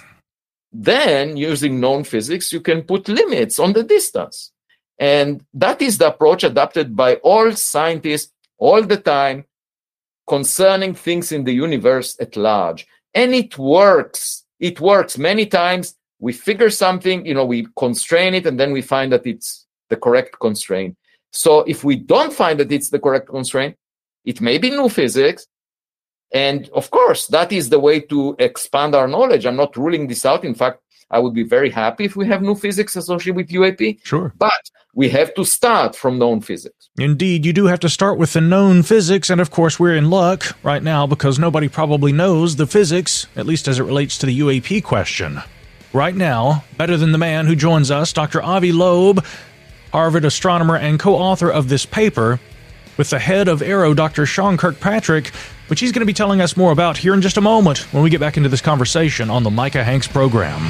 then using known physics, you can put limits on the distance. And that is the approach adopted by all scientists all the time concerning things in the universe at large. And it works. It works many times. We figure something, you know, we constrain it, and then we find that it's the correct constraint. So if we don't find that it's the correct constraint, it may be new physics. And of course, that is the way to expand our knowledge. I'm not ruling this out. In fact, I would be very happy if we have new physics associated with U A P. Sure. But we have to start from known physics. Indeed, you do have to start with the known physics. And of course, we're in luck right now because nobody probably knows the physics, at least as it relates to the U A P question. right now better than the man who joins us, Doctor Avi Loeb, Harvard astronomer and co-author of this paper, with the head of AARO, Doctor Sean Kirkpatrick, which he's going to be telling us more about here in just a moment when we get back into this conversation on the Micah Hanks program.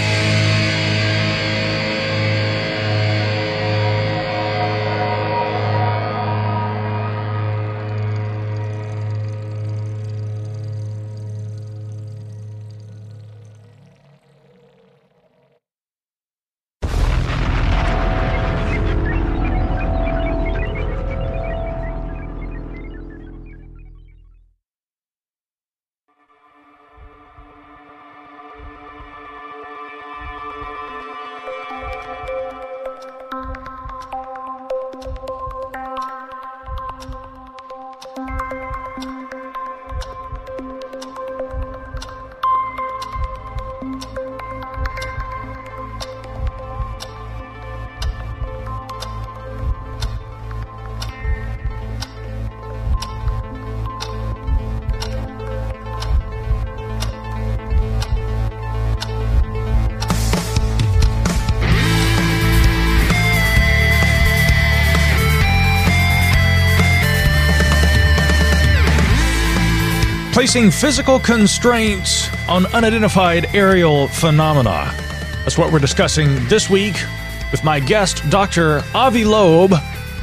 Placing physical constraints on unidentified aerial phenomena. That's what we're discussing this week with my guest, Doctor Avi Loeb,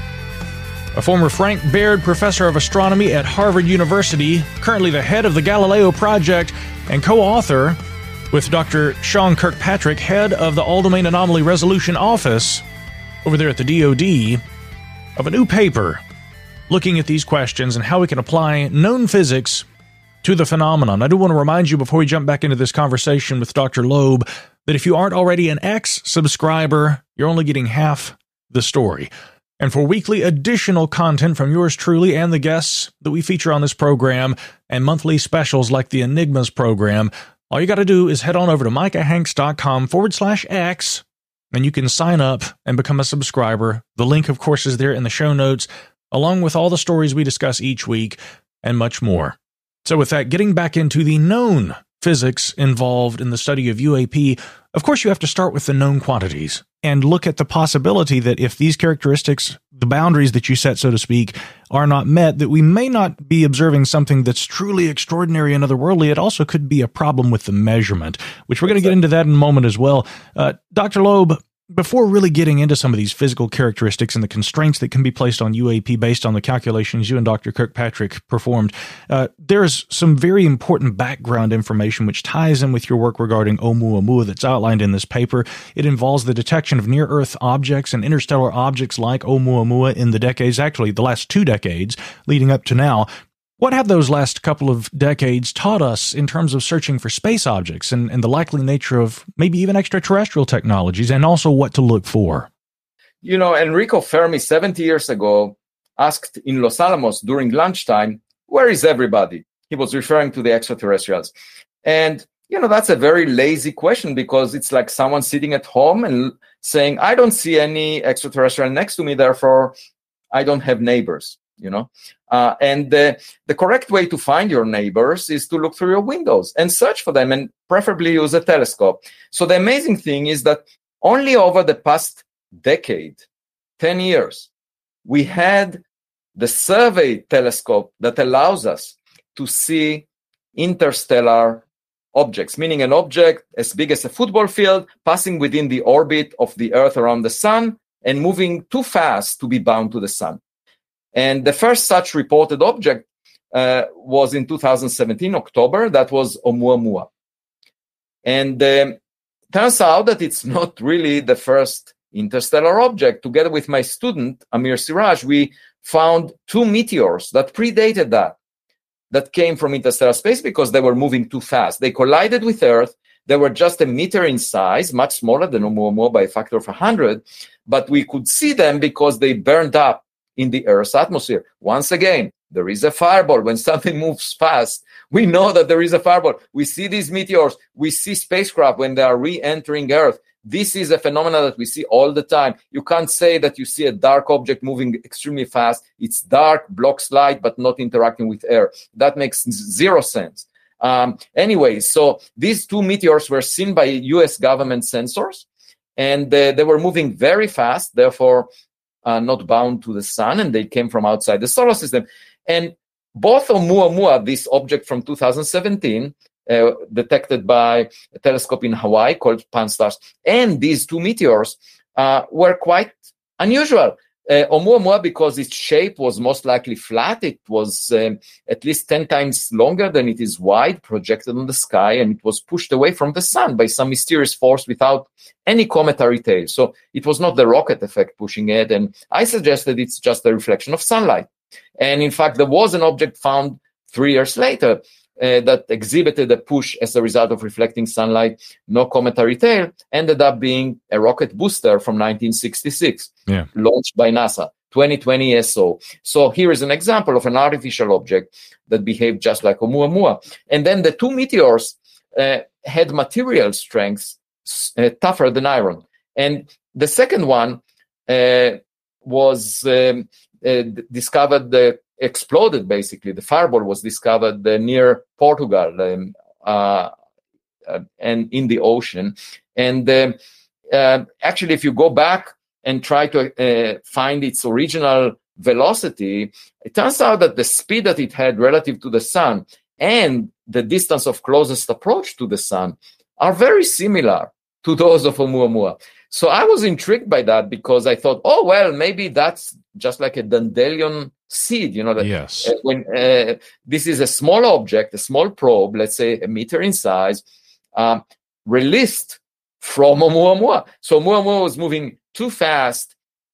a former Frank Baird Professor of Astronomy at Harvard University, currently the head of the Galileo Project, and co-author with Doctor Sean Kirkpatrick, head of the All-Domain Anomaly Resolution Office over there at the D O D, of a new paper looking at these questions and how we can apply known physics to the phenomenon. I do want to remind you before we jump back into this conversation with Doctor Loeb that if you aren't already an X subscriber, you're only getting half the story. And for weekly additional content from yours truly and the guests that we feature on this program, and monthly specials like the Enigmas program, all you got to do is head on over to micahhanks.com forward slash X, and you can sign up and become a subscriber. The link, of course, is there in the show notes, along with all the stories we discuss each week and much more. So with that, getting back into the known physics involved in the study of U A P, of course you have to start with the known quantities and look at the possibility that if these characteristics, the boundaries that you set, so to speak, are not met, that we may not be observing something that's truly extraordinary and otherworldly. It also could be a problem with the measurement, which we're going to get into that in a moment as well. Uh, Doctor Loeb, before really getting into some of these physical characteristics and the constraints that can be placed on U A P based on the calculations you and Doctor Kirkpatrick performed, uh, there's some very important background information which ties in with your work regarding Oumuamua that's outlined in this paper. It involves the detection of near-Earth objects and interstellar objects like Oumuamua in the decades, actually the last two decades leading up to now. What have those last couple of decades taught us in terms of searching for space objects and, and the likely nature of maybe even extraterrestrial technologies, and also what to look for? You know, Enrico Fermi, seventy years ago, asked in Los Alamos during lunchtime, where is everybody? He was referring to the extraterrestrials. And, you know, that's a very lazy question, because it's like someone sitting at home and saying, I don't see any extraterrestrial next to me, therefore I don't have neighbors. You know, uh, and the, the correct way to find your neighbors is to look through your windows and search for them, and preferably use a telescope. So the amazing thing is that only over the past decade, ten years, we had the survey telescope that allows us to see interstellar objects, meaning an object as big as a football field passing within the orbit of the Earth around the sun and moving too fast to be bound to the sun. And the first such reported object uh, was in two thousand seventeen, October. That was Oumuamua. And um, turns out that it's not really the first interstellar object. Together with my student, Amir Siraj, we found two meteors that predated that, that came from interstellar space because they were moving too fast. They collided with Earth. They were just a meter in size, much smaller than Oumuamua by a factor of one hundred, but we could see them because they burned up in the Earth's atmosphere. Once again, there is a fireball. When something moves fast, we know that there is a fireball. We see these meteors. We see spacecraft when they are re-entering Earth. This is a phenomenon that we see all the time. You can't say that you see a dark object moving extremely fast. It's dark, blocks light, but not interacting with air. That makes zero sense. Um, anyway, so these two meteors were seen by U S government sensors, and uh, they were moving very fast, therefore uh, not bound to the sun, and they came from outside the solar system. And both Oumuamua, this object from two thousand seventeen, uh, detected by a telescope in Hawaii called Pan-STARRS, and these two meteors uh, were quite unusual. Uh, Oumuamua, because its shape was most likely flat, it was um, at least ten times longer than it is wide, projected on the sky, and it was pushed away from the sun by some mysterious force without any cometary tail. So it was not the rocket effect pushing it, and I suggested it's just a reflection of sunlight. And in fact, there was an object found three years later uh, that exhibited a push as a result of reflecting sunlight, no cometary tail, ended up being a rocket booster from nineteen sixty-six, yeah. launched by NASA, twenty twenty S O. So here is an example of an artificial object that behaved just like Oumuamua. And then the two meteors uh, had material strengths uh, tougher than iron. And the second one uh, was um, uh, discovered, uh, exploded basically. The fireball was discovered uh, near Portugal um, uh, uh, and in the ocean. And uh, uh, actually, if you go back and try to uh, find its original velocity, it turns out that the speed that it had relative to the sun and the distance of closest approach to the sun are very similar to those of Oumuamua. So I was intrigued by that because I thought, oh, well, maybe that's just like a dandelion seed, you know, that yes. uh, when uh, this is a small object, a small probe, let's say a meter in size, um, released from Oumuamua. So Oumuamua was moving too fast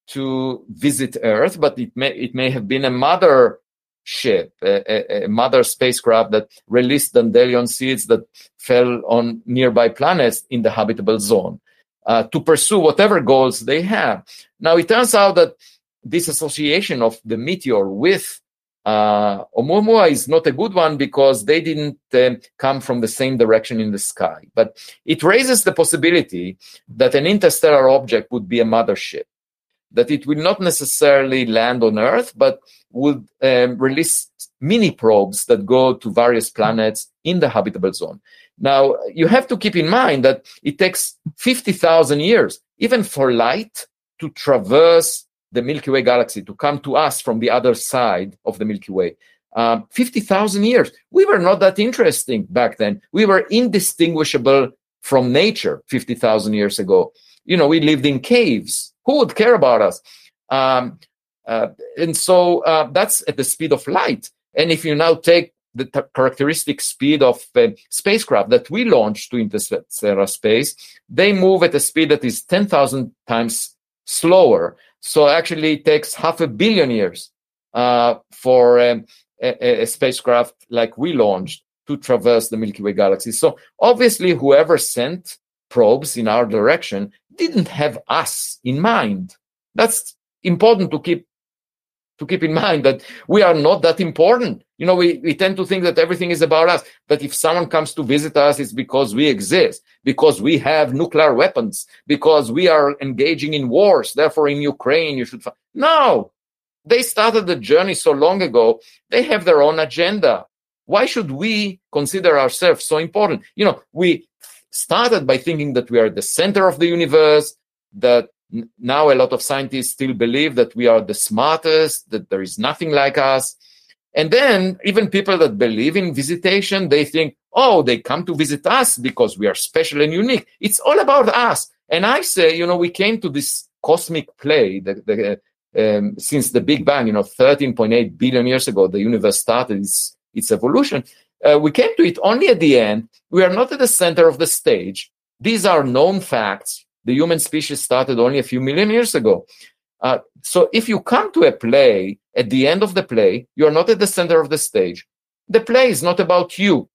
to visit Earth, but it may it may have been a mother ship, a, a mother spacecraft that released dandelion seeds that fell on nearby planets in the habitable zone uh, to pursue whatever goals they have. Now, it turns out that this association of the meteor with uh, Oumuamua is not a good one because they didn't uh, come from the same direction in the sky. But it raises the possibility that an interstellar object would be a mothership, that it will not necessarily land on Earth, but would um, release mini probes that go to various planets in the habitable zone. Now, you have to keep in mind that it takes fifty thousand years, even for light, to traverse the Milky Way galaxy, to come to us from the other side of the Milky Way. Um, fifty thousand years. We were not that interesting back then. We were indistinguishable from nature fifty thousand years ago. You know, we lived in caves. Who would care about us? Um, uh, and so uh, that's at the speed of light. And if you now take the t- characteristic speed of uh, spacecraft that we launched to interstellar space, they move at a speed that is ten thousand times slower. So actually it takes half a billion years uh, for um, a, a spacecraft like we launched to traverse the Milky Way galaxy. So obviously whoever sent probes in our direction didn't have us in mind. That's important to keep to keep in mind, that we are not that important. You know, we, we tend to think that everything is about us. But if someone comes to visit us, it's because we exist, because we have nuclear weapons, because we are engaging in wars. Therefore, in Ukraine, you should... F- no! They started the journey so long ago. They have their own agenda. Why should we consider ourselves so important? You know, we started by thinking that we are the center of the universe, that n- now a lot of scientists still believe that we are the smartest, that there is nothing like us. And then even people that believe in visitation, they think, oh, they come to visit us because we are special and unique. It's all about us. And I say, you know, we came to this cosmic play the, the, um, since the Big Bang, you know, thirteen point eight billion years ago, the universe started its, its evolution. Uh, we came to it only at the end. We are not at the center of the stage. These are known facts. The human species started only a few million years ago. Uh, so if you come to a play, at the end of the play, you are not at the center of the stage. The play is not about you.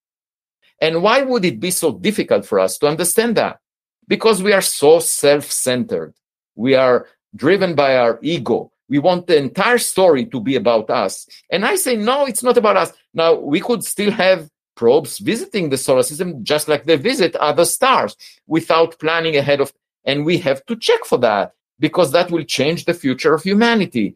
And why would it be so difficult for us to understand that? Because we are so self-centered. We are driven by our ego. We want the entire story to be about us. And I say, no, it's not about us. Now, we could still have probes visiting the solar system just like they visit other stars without planning ahead of, and we have to check for that because that will change the future of humanity.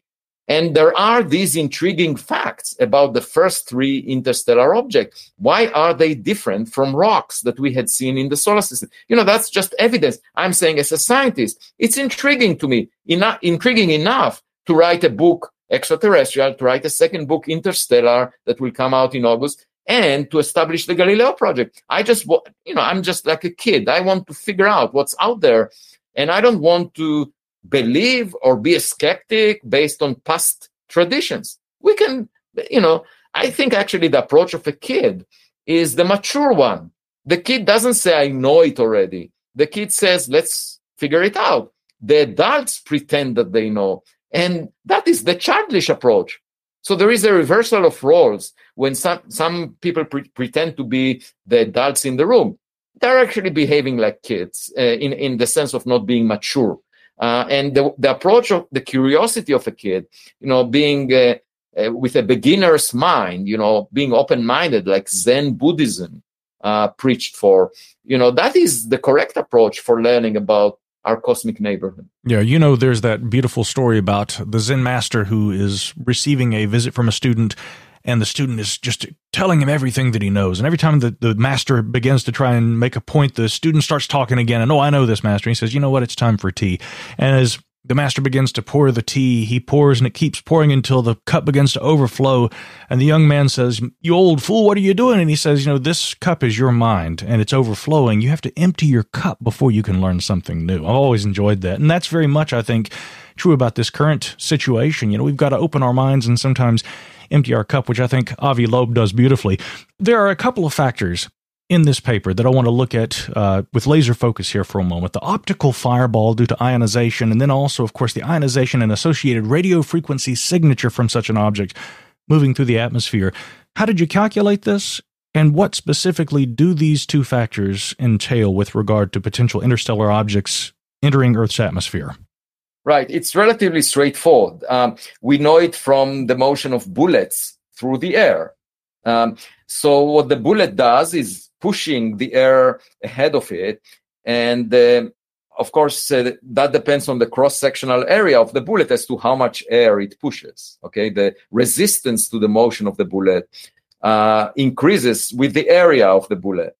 And there are these intriguing facts about the first three interstellar objects. Why are they different from rocks that we had seen in the solar system? You know, that's just evidence. I'm saying as a scientist, it's intriguing to me, enough, intriguing enough to write a book, Extraterrestrial, to write a second book, Interstellar, that will come out in August, and to establish the Galileo Project. I just, you know, I'm just like a kid. I want to figure out what's out there, and I don't want to believe or be a skeptic based on past traditions. We can, you know, I think actually the approach of a kid is the mature one. The kid doesn't say, I know it already. The kid says, let's figure it out. The adults pretend that they know. And that is the childish approach. So there is a reversal of roles when some, some people pre- pretend to be the adults in the room. They're actually behaving like kids uh, in, in the sense of not being mature. Uh, and the, the approach of the curiosity of a kid, you know, being uh, uh, with a beginner's mind, you know, being open-minded like Zen Buddhism uh, preached for, you know, that is the correct approach for learning about our cosmic neighborhood. Yeah, you know, there's that beautiful story about the Zen master who is receiving a visit from a student, and the student is just telling him everything that he knows. And every time the, the master begins to try and make a point, the student starts talking again. And, oh, I know this, master. And he says, you know what? It's time for tea. And as the master begins to pour the tea, he pours, and it keeps pouring until the cup begins to overflow. And the young man says, you old fool, what are you doing? And he says, you know, this cup is your mind, and it's overflowing. You have to empty your cup before you can learn something new. I've always enjoyed that. And that's very much, I think, true about this current situation. You know, we've got to open our minds and sometimes empty our cup, which I think Avi Loeb does beautifully. There are a couple of factors in this paper that I want to look at uh, with laser focus here for a moment. The optical fireball due to ionization, and then also, of course, the ionization and associated radio frequency signature from such an object moving through the atmosphere. How did you calculate this? And what specifically do these two factors entail with regard to potential interstellar objects entering Earth's atmosphere? Right. It's relatively straightforward. Um, we know it from the motion of bullets through the air. Um, so what the bullet does is pushing the air ahead of it. And uh, of course, uh, that depends on the cross-sectional area of the bullet as to how much air it pushes. Okay. The resistance to the motion of the bullet uh, increases with the area of the bullet.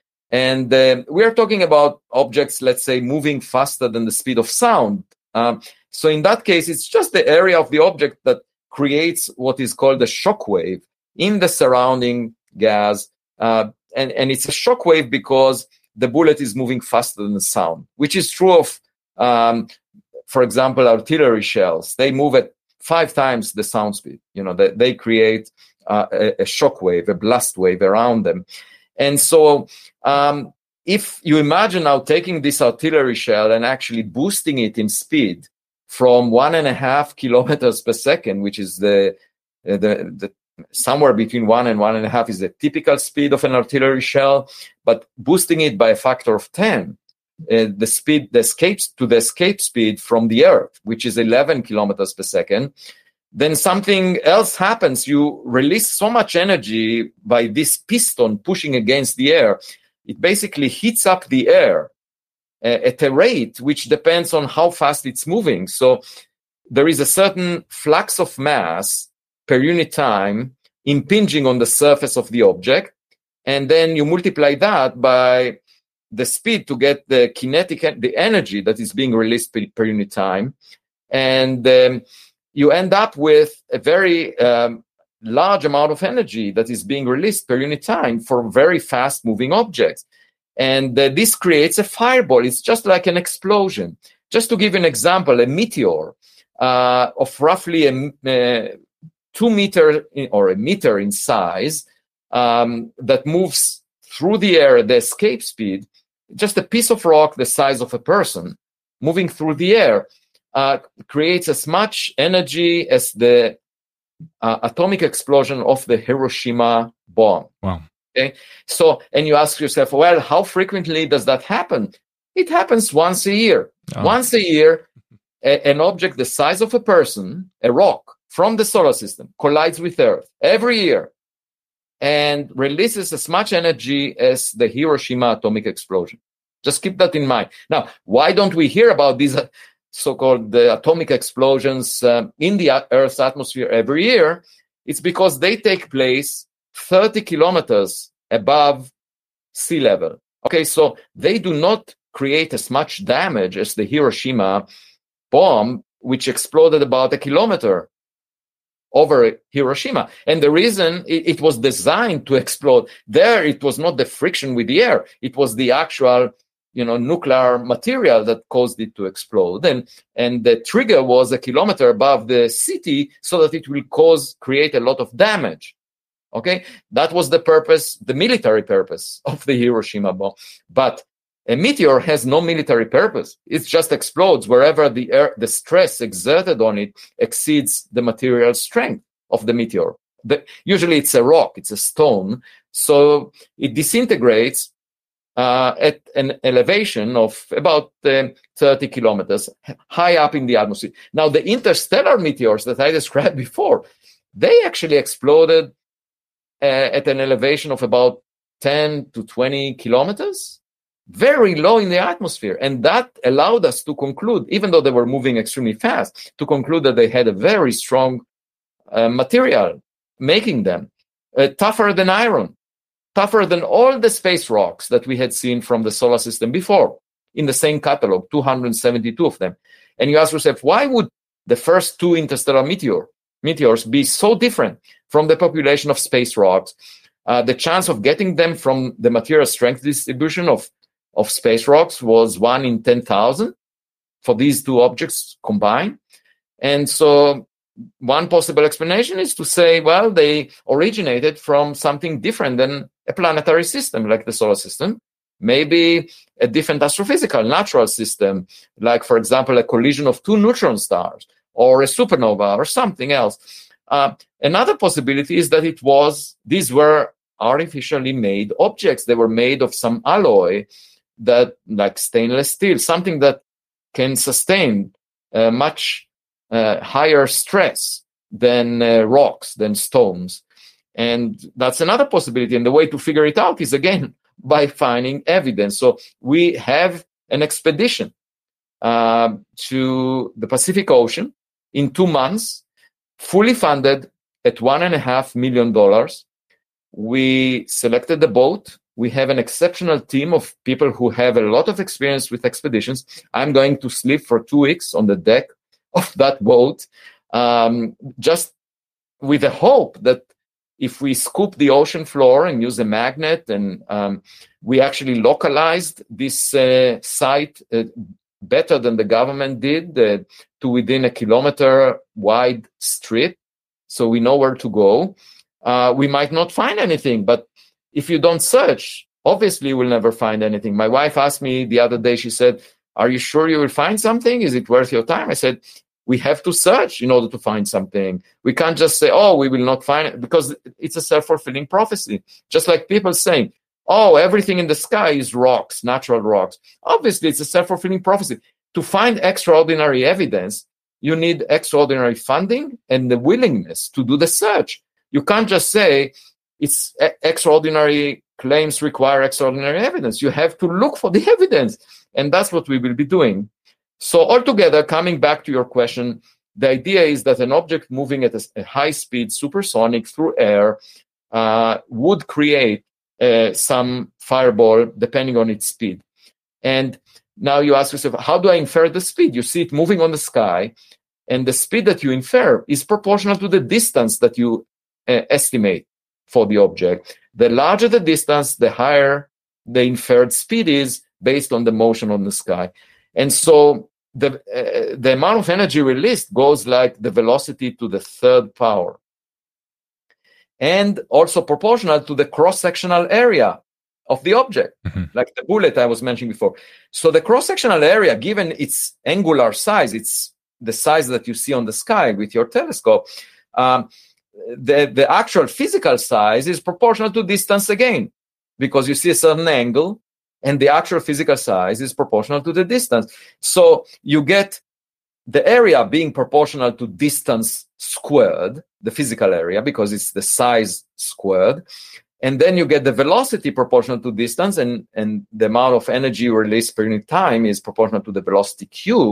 And uh, we are talking about objects, let's say, moving faster than the speed of sound. Um, so in that case, it's just the area of the object that creates what is called a shock wave in the surrounding gas. Uh, and, and it's a shock wave because the bullet is moving faster than the sound, which is true of, um, for example, artillery shells. They move at five times the sound speed. You know, they, they create uh, a, a shock wave, a blast wave around them. And so um, if you imagine now taking this artillery shell and actually boosting it in speed from one and a half kilometers per second, which is the, the, the somewhere between one and one and a half is the typical speed of an artillery shell, but boosting it by a factor of ten, uh, the speed, the escape to the escape speed from the Earth, which is eleven kilometers per second, then something else happens. You release so much energy by this piston pushing against the air. It basically heats up the air uh, at a rate which depends on how fast it's moving. So there is a certain flux of mass per unit time impinging on the surface of the object, and then you multiply that by the speed to get the kinetic, the energy that is being released per, per unit time, and um, you end up with a very um, large amount of energy that is being released per unit time for very fast-moving objects. And uh, this creates a fireball. It's just like an explosion. Just to give an example, a meteor uh, of roughly a, a two meter in, or a meter in size um, that moves through the air at the escape speed, just a piece of rock the size of a person moving through the air uh, creates as much energy as the Uh, atomic explosion of the Hiroshima bomb. Wow. Okay. So, and you ask yourself, well, how frequently does that happen? It happens once a year. Oh. Once a year, a, an object the size of a person, a rock from the solar system, collides with Earth every year and releases as much energy as the Hiroshima atomic explosion. Just keep that in mind. Now, why don't we hear about these so-called the atomic explosions uh, in the Earth's atmosphere every year, it's because they take place thirty kilometers above sea level. Okay, so they do not create as much damage as the Hiroshima bomb, which exploded about a kilometer over Hiroshima. And the reason it, it was designed to explode there, it was not the friction with the air, it was the actual, you know, nuclear material that caused it to explode. And, and the trigger was a kilometer above the city so that it will cause, create a lot of damage. Okay, that was the purpose, the military purpose of the Hiroshima bomb. But a meteor has no military purpose. It just explodes wherever the air, the stress exerted on it exceeds the material strength of the meteor. The, usually it's a rock, it's a stone. So it disintegrates uh, at an elevation of about uh, thirty kilometers high up in the atmosphere. Now, the interstellar meteors that I described before, they actually exploded uh, at an elevation of about ten to twenty kilometers. Very low in the atmosphere. And that allowed us to conclude, even though they were moving extremely fast, to conclude that they had a very strong uh, material making them uh, tougher than iron, tougher than all the space rocks that we had seen from the solar system before in the same catalog, two hundred seventy-two of them. And you ask yourself, why would the first two interstellar meteor, meteors be so different from the population of space rocks? Uh, the chance of getting them from the material strength distribution of of space rocks was one in ten thousand for these two objects combined. And so one possible explanation is to say, well, they originated from something different than a planetary system like the solar system, maybe a different astrophysical natural system, like, for example, a collision of two neutron stars or a supernova or something else. Uh, another possibility is that it was, these were artificially made objects. They were made of some alloy that, like stainless steel, something that can sustain uh, much uh, higher stress than uh, rocks, than stones. And that's another possibility. And the way to figure it out is, again, by finding evidence. So we have an expedition uh, to the Pacific Ocean in two months, fully funded at one and a half million dollars. We selected the boat. We have an exceptional team of people who have a lot of experience with expeditions. I'm going to sleep for two weeks on the deck of that boat, um, just with the hope that if we scoop the ocean floor and use a magnet, and um, we actually localized this uh, site uh, better than the government did uh, to within a kilometer wide strip, so we know where to go. Uh, we might not find anything, but if you don't search, obviously you will never find anything. My wife asked me the other day, she said, are you sure you will find something? Is it worth your time? I said, we have to search in order to find something. We can't just say, oh, we will not find it, because it's a self-fulfilling prophecy. Just like people saying, oh, everything in the sky is rocks, natural rocks. Obviously, it's a self-fulfilling prophecy. To find extraordinary evidence, you need extraordinary funding and the willingness to do the search. You can't just say, it's extraordinary claims require extraordinary evidence. You have to look for the evidence. And that's what we will be doing. So altogether, coming back to your question, the idea is that an object moving at a, a high speed, supersonic, through air, uh, would create uh, some fireball depending on its speed. And now you ask yourself, how do I infer the speed? You see it moving on the sky, and the speed that you infer is proportional to the distance that you uh, estimate for the object. The larger the distance, the higher the inferred speed is based on the motion on the sky. And so the uh, the amount of energy released goes like the velocity to the third power, and also proportional to the cross-sectional area of the object, mm-hmm. like the bullet I was mentioning before. So the cross-sectional area, given its angular size, it's the size that you see on the sky with your telescope, um, The, the actual physical size is proportional to distance again, because you see a certain angle and the actual physical size is proportional to the distance. So you get the area being proportional to distance squared, the physical area, because it's the size squared. And then you get the velocity proportional to distance, and, and the amount of energy released per unit time is proportional to the velocity cubed.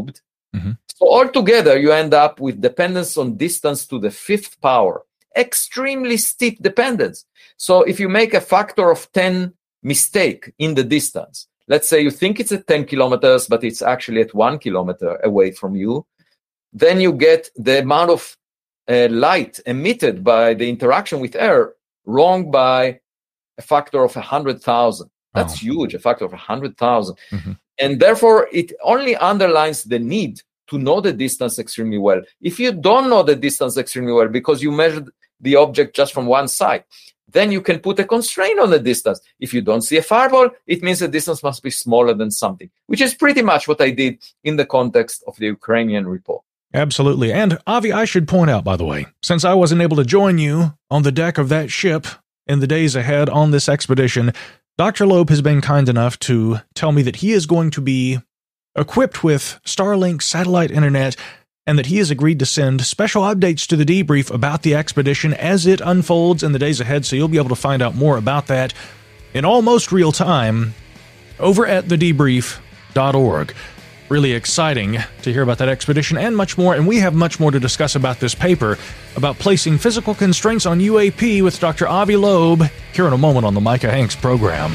Mm-hmm. So altogether, you end up with dependence on distance to the fifth power, extremely steep dependence. So if you make a factor of ten mistake in the distance, let's say you think it's at ten kilometers, but it's actually at one kilometer away from you, then you get the amount of uh, light emitted by the interaction with air wrong by a factor of one hundred thousand. That's oh. huge, a factor of one hundred thousand. Mm-hmm. And therefore, it only underlines the need to know the distance extremely well. If you don't know the distance extremely well because you measured the object just from one side, then you can put a constraint on the distance. If you don't see a fireball, it means the distance must be smaller than something, which is pretty much what I did in the context of the Ukrainian report. Absolutely. And Avi, I should point out, by the way, since I wasn't able to join you on the deck of that ship in the days ahead on this expedition, Doctor Loeb has been kind enough to tell me that he is going to be equipped with Starlink satellite internet and that he has agreed to send special updates to the debrief about the expedition as it unfolds in the days ahead, so you'll be able to find out more about that in almost real time over at the debrief dot org. Really exciting to hear about that expedition and much more, and we have much more to discuss about this paper about placing physical constraints on U A P with Doctor Avi Loeb here in a moment on the Micah Hanks program.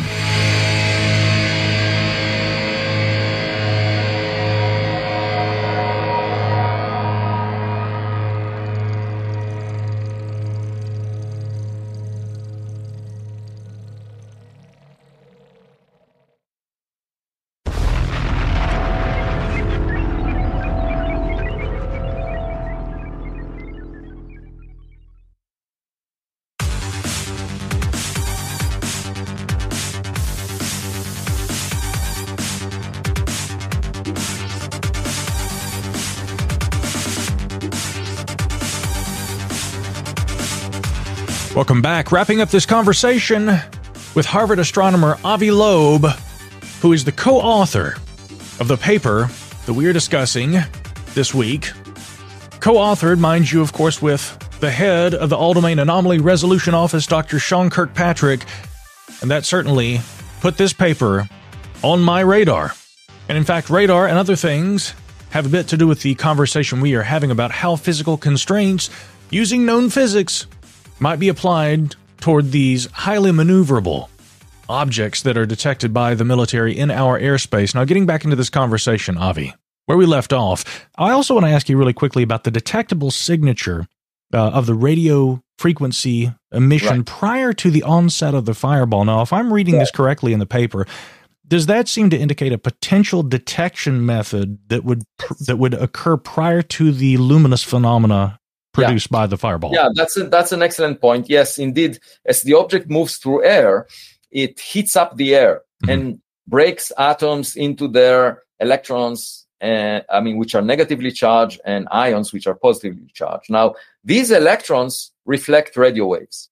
Welcome back. Wrapping up this conversation with Harvard astronomer Avi Loeb, who is the co-author of the paper that we are discussing this week. Co-authored, mind you, of course, with the head of the All-Domain Anomaly Resolution Office, Doctor Sean Kirkpatrick, and that certainly put this paper on my radar. And in fact, radar and other things have a bit to do with the conversation we are having about how physical constraints using known physics might be applied toward these highly maneuverable objects that are detected by the military in our airspace. Now, getting back into this conversation, Avi, where we left off, I also want to ask you really quickly about the detectable signature uh, of the radio frequency emission right. prior to the onset of the fireball. Now, if I'm reading right. this correctly in the paper, does that seem to indicate a potential detection method that would that would occur prior to the luminous phenomena produced yeah. by the fireball? Yeah, that's a, that's an excellent point. Yes, indeed. As the object moves through air, it heats up the air mm-hmm. and breaks atoms into their electrons, uh, I mean, which are negatively charged, and ions, which are positively charged. Now, these electrons reflect radio waves.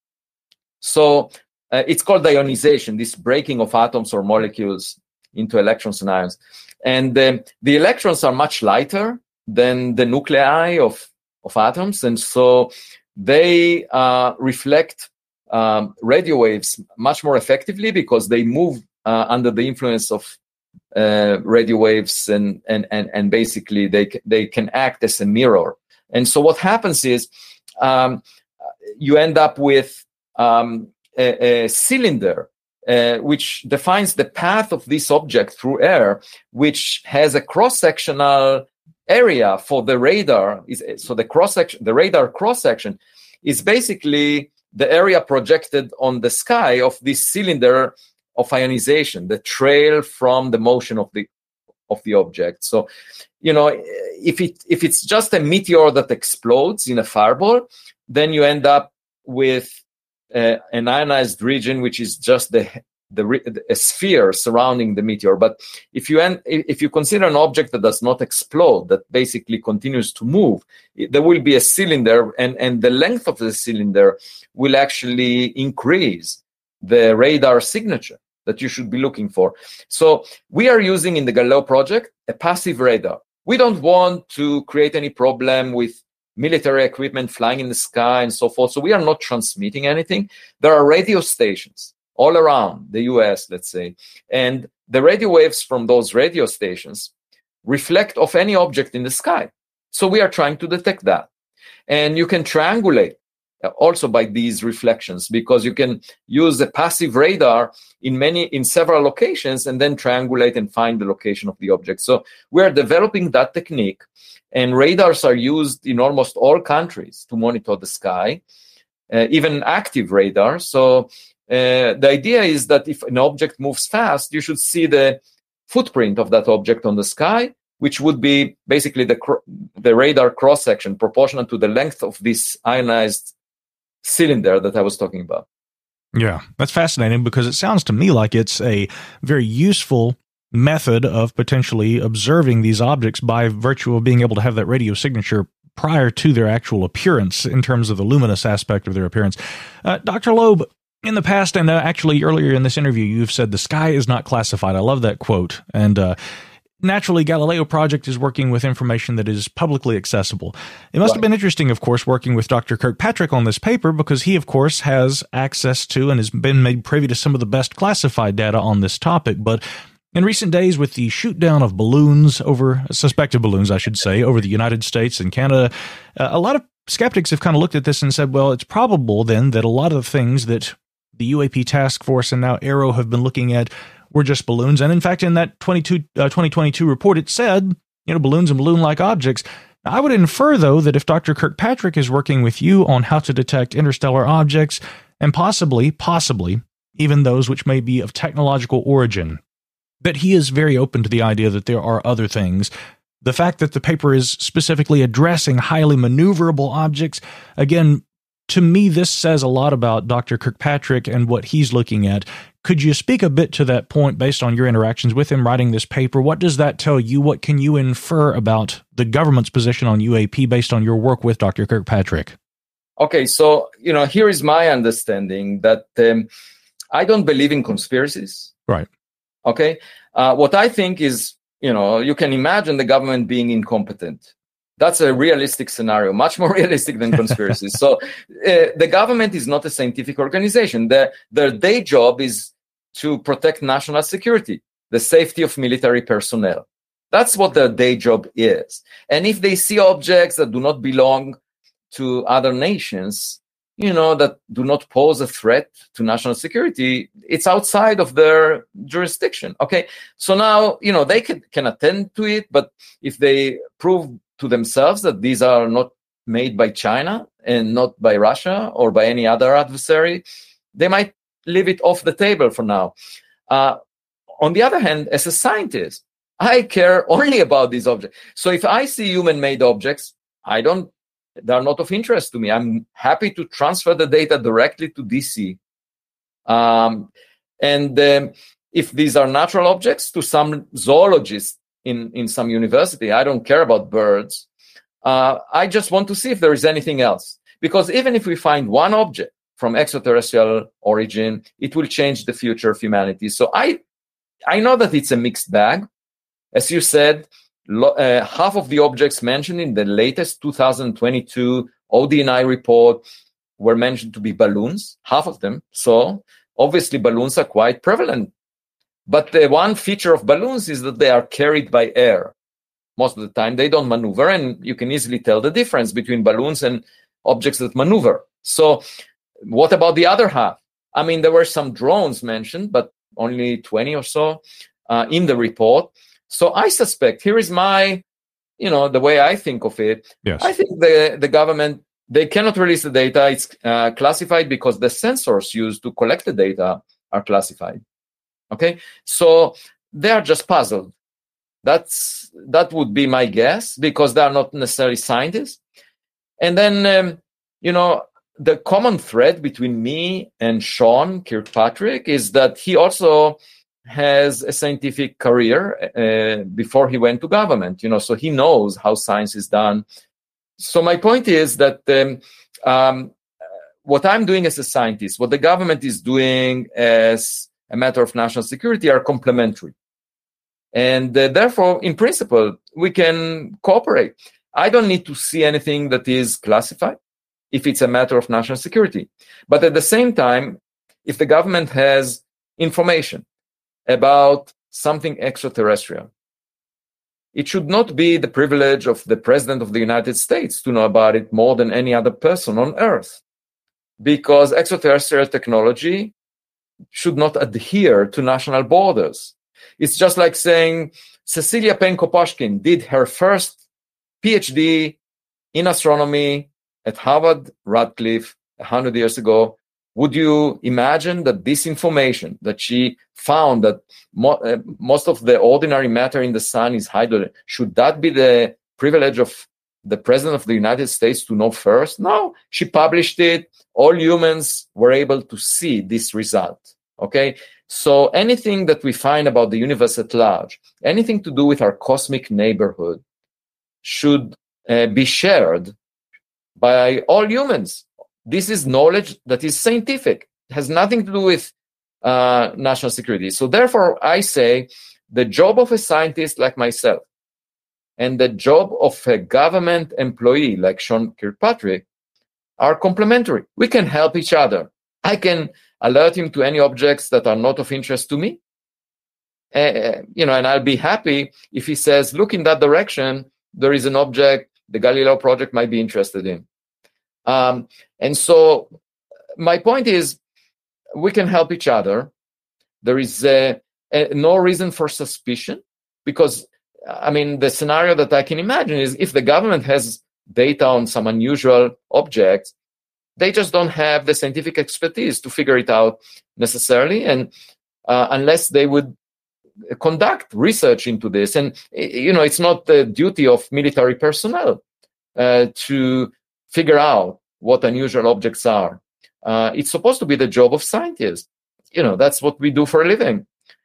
So uh, it's called ionization, this breaking of atoms or molecules into electrons and ions. And um, the electrons are much lighter than the nuclei of of atoms, and so they uh, reflect um, radio waves much more effectively because they move uh, under the influence of uh, radio waves, and and and and basically they they can act as a mirror. And so what happens is um, you end up with um, a, a cylinder uh, which defines the path of this object through air, which has a cross-sectional area for the radar. Is so the cross section, the radar cross section, is basically the area projected on the sky of this cylinder of ionization, the trail from the motion of the of the object. So, you know, if it if it's just a meteor that explodes in a fireball, then you end up with uh, an ionized region, which is just the The, a sphere surrounding the meteor. But if you end, if you consider an object that does not explode, that basically continues to move, it, there will be a cylinder, and, and the length of the cylinder will actually increase the radar signature that you should be looking for. So we are using in the Galileo project a passive radar. We don't want to create any problem with military equipment flying in the sky and so forth. So we are not transmitting anything. There are radio stations all around the U S, let's say. And the radio waves from those radio stations reflect off any object in the sky. So we are trying to detect that. And you can triangulate also by these reflections, because you can use a passive radar in many, in several locations, and then triangulate and find the location of the object. So we are developing that technique, and radars are used in almost all countries to monitor the sky, uh, even active radars. So uh, the idea is that if an object moves fast, you should see the footprint of that object on the sky, which would be basically the the radar cross-section proportional to the length of this ionized cylinder that I was talking about. Yeah, that's fascinating, because it sounds to me like it's a very useful method of potentially observing these objects by virtue of being able to have that radio signature prior to their actual appearance in terms of the luminous aspect of their appearance. Uh, Doctor Loeb, in the past, and uh, actually earlier in this interview, you've said the sky is not classified. I love that quote. And uh, naturally, Galileo Project is working with information that is publicly accessible. It must right. have been interesting, of course, working with Doctor Kirkpatrick on this paper, because he, of course, has access to and has been made privy to some of the best classified data on this topic. But in recent days, with the shoot down of balloons over, suspected balloons, I should say, over the United States and Canada, uh, a lot of skeptics have kind of looked at this and said, well, it's probable then that a lot of the things that the U A P Task Force and now AARO have been looking at were just balloons. And in fact, in that twenty twenty-two report, it said, you know, balloons and balloon-like objects. Now, I would infer, though, that if Doctor Kirkpatrick is working with you on how to detect interstellar objects, and possibly, possibly, even those which may be of technological origin, that he is very open to the idea that there are other things. The fact that the paper is specifically addressing highly maneuverable objects, again, to me, this says a lot about Doctor Kirkpatrick and what he's looking at. Could you speak a bit to that point based on your interactions with him writing this paper? What does that tell you? What can you infer about the government's position on U A P based on your work with Doctor Kirkpatrick? Okay, so, you know, here is my understanding that um, I don't believe in conspiracies. Right. Okay. Uh, what I think is, you know, you can imagine the government being incompetent. That's a realistic scenario, much more realistic than conspiracies. So uh, the government is not a scientific organization. Their, their day job is to protect national security, the safety of military personnel. That's what their day job is. And if they see objects that do not belong to other nations, you know, that do not pose a threat to national security, it's outside of their jurisdiction. Okay. So now, you know, they can, can attend to it, but if they prove to themselves that these are not made by China and not by Russia or by any other adversary, they might leave it off the table for now. Uh, on the other hand, as a scientist, I care only about these objects. So if I see human-made objects, I don't, they are not of interest to me. I'm happy to transfer the data directly to D C. Um, and um, if these are natural objects, to some zoologists in, in some university, I don't care about birds. Uh, I just want to see if there is anything else. Because even if we find one object from extraterrestrial origin, it will change the future of humanity. So I, I know that it's a mixed bag. As you said, lo- uh, half of the objects mentioned in the latest two thousand twenty-two O D N I report were mentioned to be balloons, half of them. So obviously balloons are quite prevalent. But the one feature of balloons is that they are carried by air. Most of the time, they don't maneuver, and you can easily tell the difference between balloons and objects that maneuver. So what about the other half? I mean, there were some drones mentioned, but only twenty or so uh, in the report. So I suspect, here is my, you know, the way I think of it. Yes. I think the, the government, they cannot release the data. It's uh, classified because the sensors used to collect the data are classified. Okay, so they are just puzzled. That's that would be my guess, because they are not necessarily scientists. And then, um, you know, the common thread between me and Sean Kirkpatrick is that he also has a scientific career uh, before he went to government. You know, so he knows how science is done. So my point is that um, um, what I'm doing as a scientist, what the government is doing as a matter of national security, are complementary. And uh, therefore, in principle, we can cooperate. I don't need to see anything that is classified if it's a matter of national security. But at the same time, if the government has information about something extraterrestrial, it should not be the privilege of the President of the United States to know about it more than any other person on Earth, because extraterrestrial technology should not adhere to national borders. It's just like saying Cecilia Payne-Koposhkin did her first PhD in astronomy at Harvard Radcliffe one hundred years ago. Would you imagine that this information that she found, that mo- uh, most of the ordinary matter in the sun is hydrogen, should that be the privilege of the President of the United States to know first? No, she published it. All humans were able to see this result. Okay, so anything that we find about the universe at large, anything to do with our cosmic neighborhood, should uh, be shared by all humans. This is knowledge that is scientific. It has nothing to do with uh, national security. So therefore, I say the job of a scientist like myself and the job of a government employee like Sean Kirkpatrick are complementary. We can help each other. I can alert him to any objects that are not of interest to me. Uh, you know, and I'll be happy if he says, look in that direction, there is an object the Galileo project might be interested in. Um, and so my point is, we can help each other. There is uh, uh, no reason for suspicion, because, I mean, the scenario that I can imagine is if the government has data on some unusual objects, they just don't have the scientific expertise to figure it out necessarily, and uh, unless they would conduct research into this. And, you know, it's not the duty of military personnel uh, to figure out what unusual objects are. Uh, it's supposed to be the job of scientists. You know, that's what we do for a living.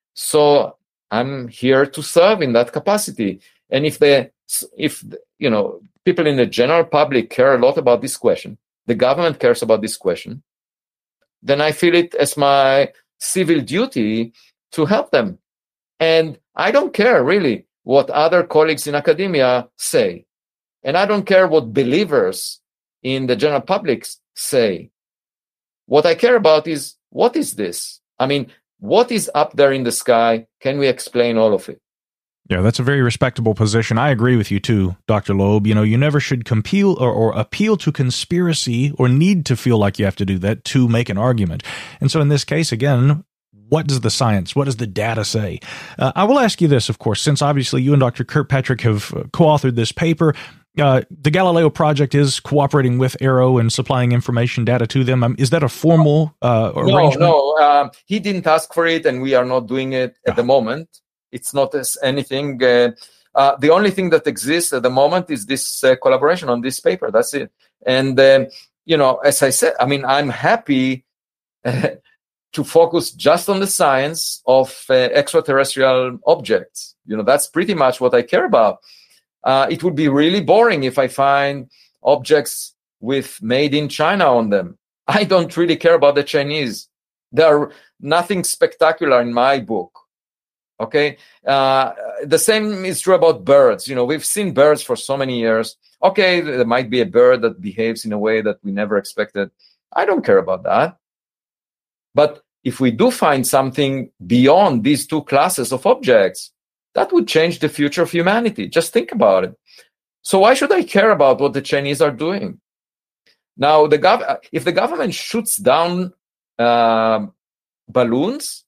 So I'm here to serve in that capacity. And if the, if, you know, people in the general public care a lot about this question, the government cares about this question, then I feel it as my civil duty to help them. And I don't care really what other colleagues in academia say. And I don't care what believers in the general public say. What I care about is, what is this? I mean, what is up there in the sky? Can we explain all of it? Yeah, that's a very respectable position. I agree with you too, Doctor Loeb. You know, you never should compel or, or appeal to conspiracy or need to feel like you have to do that to make an argument. And so in this case, again, what does the science, what does the data say? Uh, I will ask you this, of course, since obviously you and Doctor Kirkpatrick have co-authored this paper. Uh, the Galileo Project is cooperating with AARO and supplying information data to them. Um, is that a formal uh, arrangement? No, no. Um, he didn't ask for it, and we are not doing it at the moment. It's not as anything. Uh, uh, the only thing that exists at the moment is this uh, collaboration on this paper. That's it. And, um, you know, as I said, I mean, I'm happy uh, to focus just on the science of uh, extraterrestrial objects. You know, that's pretty much what I care about. Uh, it would be really boring if I find objects with made in China on them. I don't really care about the Chinese. They're nothing spectacular in my book. Okay. Uh, the same is true about birds. You know, we've seen birds for so many years. Okay, there might be a bird that behaves in a way that we never expected. I don't care about that. But if we do find something beyond these two classes of objects, that would change the future of humanity. Just think about it. So why should I care about what the Chinese are doing? Now, the gov- if the government shoots down uh, balloons,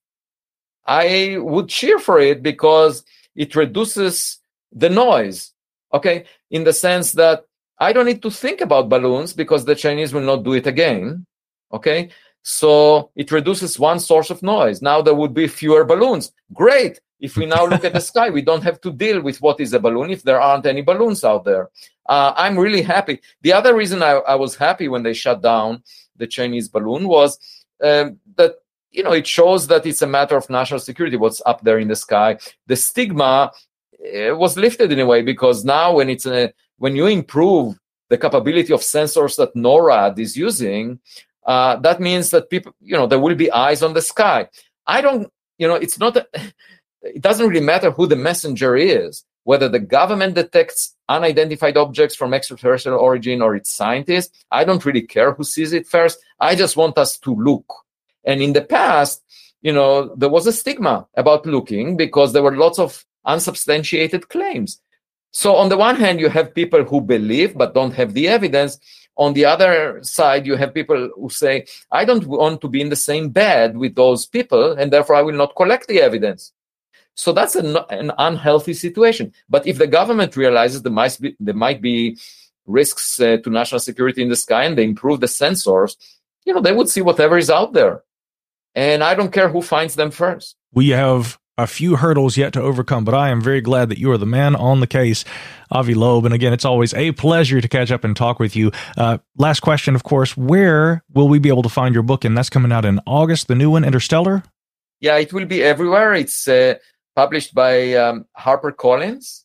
I would cheer for it because it reduces the noise, okay? In the sense that I don't need to think about balloons because the Chinese will not do it again, okay? So it reduces one source of noise. Now there would be fewer balloons. Great. If we now look at the sky, we don't have to deal with what is a balloon if there aren't any balloons out there. Uh, I'm really happy. The other reason I, I was happy when they shut down the Chinese balloon was um, that, you know, it shows that it's a matter of national security, what's up there in the sky. The stigma uh, was lifted in a way, because now when it's a, when you improve the capability of sensors that NORAD is using, uh, that means that people, you know, there will be eyes on the sky. I don't, you know, it's not, a, it doesn't really matter who the messenger is, whether the government detects unidentified objects from extraterrestrial origin or its scientists. I don't really care who sees it first. I just want us to look. And in the past, you know, there was a stigma about looking because there were lots of unsubstantiated claims. So on the one hand, you have people who believe but don't have the evidence. On the other side, you have people who say, I don't want to be in the same bed with those people, and therefore I will not collect the evidence. So that's an, an unhealthy situation. But if the government realizes there might be, there might be risks uh, to national security in the sky, and they improve the sensors, you know, they would see whatever is out there. And I don't care who finds them first. We have a few hurdles yet to overcome, but I am very glad that you are the man on the case, Avi Loeb. And again, it's always a pleasure to catch up and talk with you. Uh, last question, of course, where will we be able to find your book? And that's coming out in August, the new one, Interstellar? Yeah, it will be everywhere. It's uh, published by um, HarperCollins.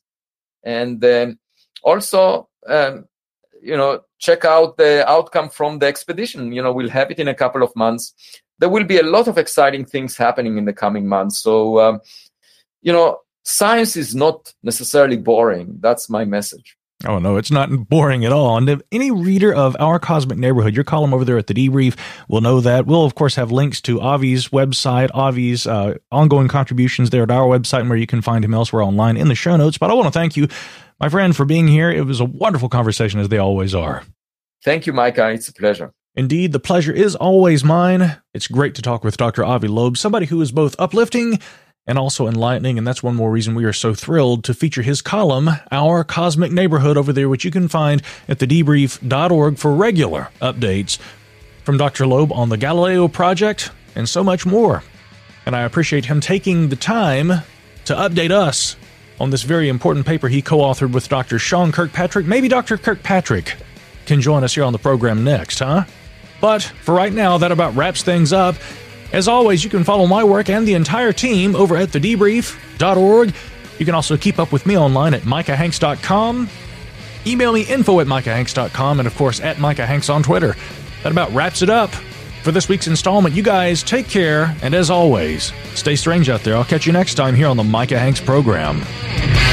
And um, also, um, you know, check out the outcome from the expedition. You know, we'll have it in a couple of months. There will be a lot of exciting things happening in the coming months. So, um, you know, science is not necessarily boring. That's my message. Oh, no, it's not boring at all. And if any reader of Our Cosmic Neighborhood, your column over there at The Debrief, will know that. We'll, of course, have links to Avi's website, Avi's uh, ongoing contributions there at our website, and where you can find him elsewhere online in the show notes. But I want to thank you, my friend, for being here. It was a wonderful conversation, as they always are. Thank you, Micah. It's a pleasure. Indeed, the pleasure is always mine. It's great to talk with Doctor Avi Loeb, somebody who is both uplifting and also enlightening, and that's one more reason we are so thrilled to feature his column, Our Cosmic Neighborhood, over there, which you can find at the debrief dot org for regular updates from Doctor Loeb on the Galileo Project and so much more. And I appreciate him taking the time to update us on this very important paper he co-authored with Doctor Sean Kirkpatrick. Maybe Doctor Kirkpatrick can join us here on the program next, huh? But for right now, that about wraps things up. As always, you can follow my work and the entire team over at the debrief dot org. You can also keep up with me online at micah hanks dot com. Email me info at micah hanks dot com, and of course at Micah Hanks on Twitter. That about wraps it up for this week's installment. You guys take care, and as always, stay strange out there. I'll catch you next time here on the Micah Hanks program.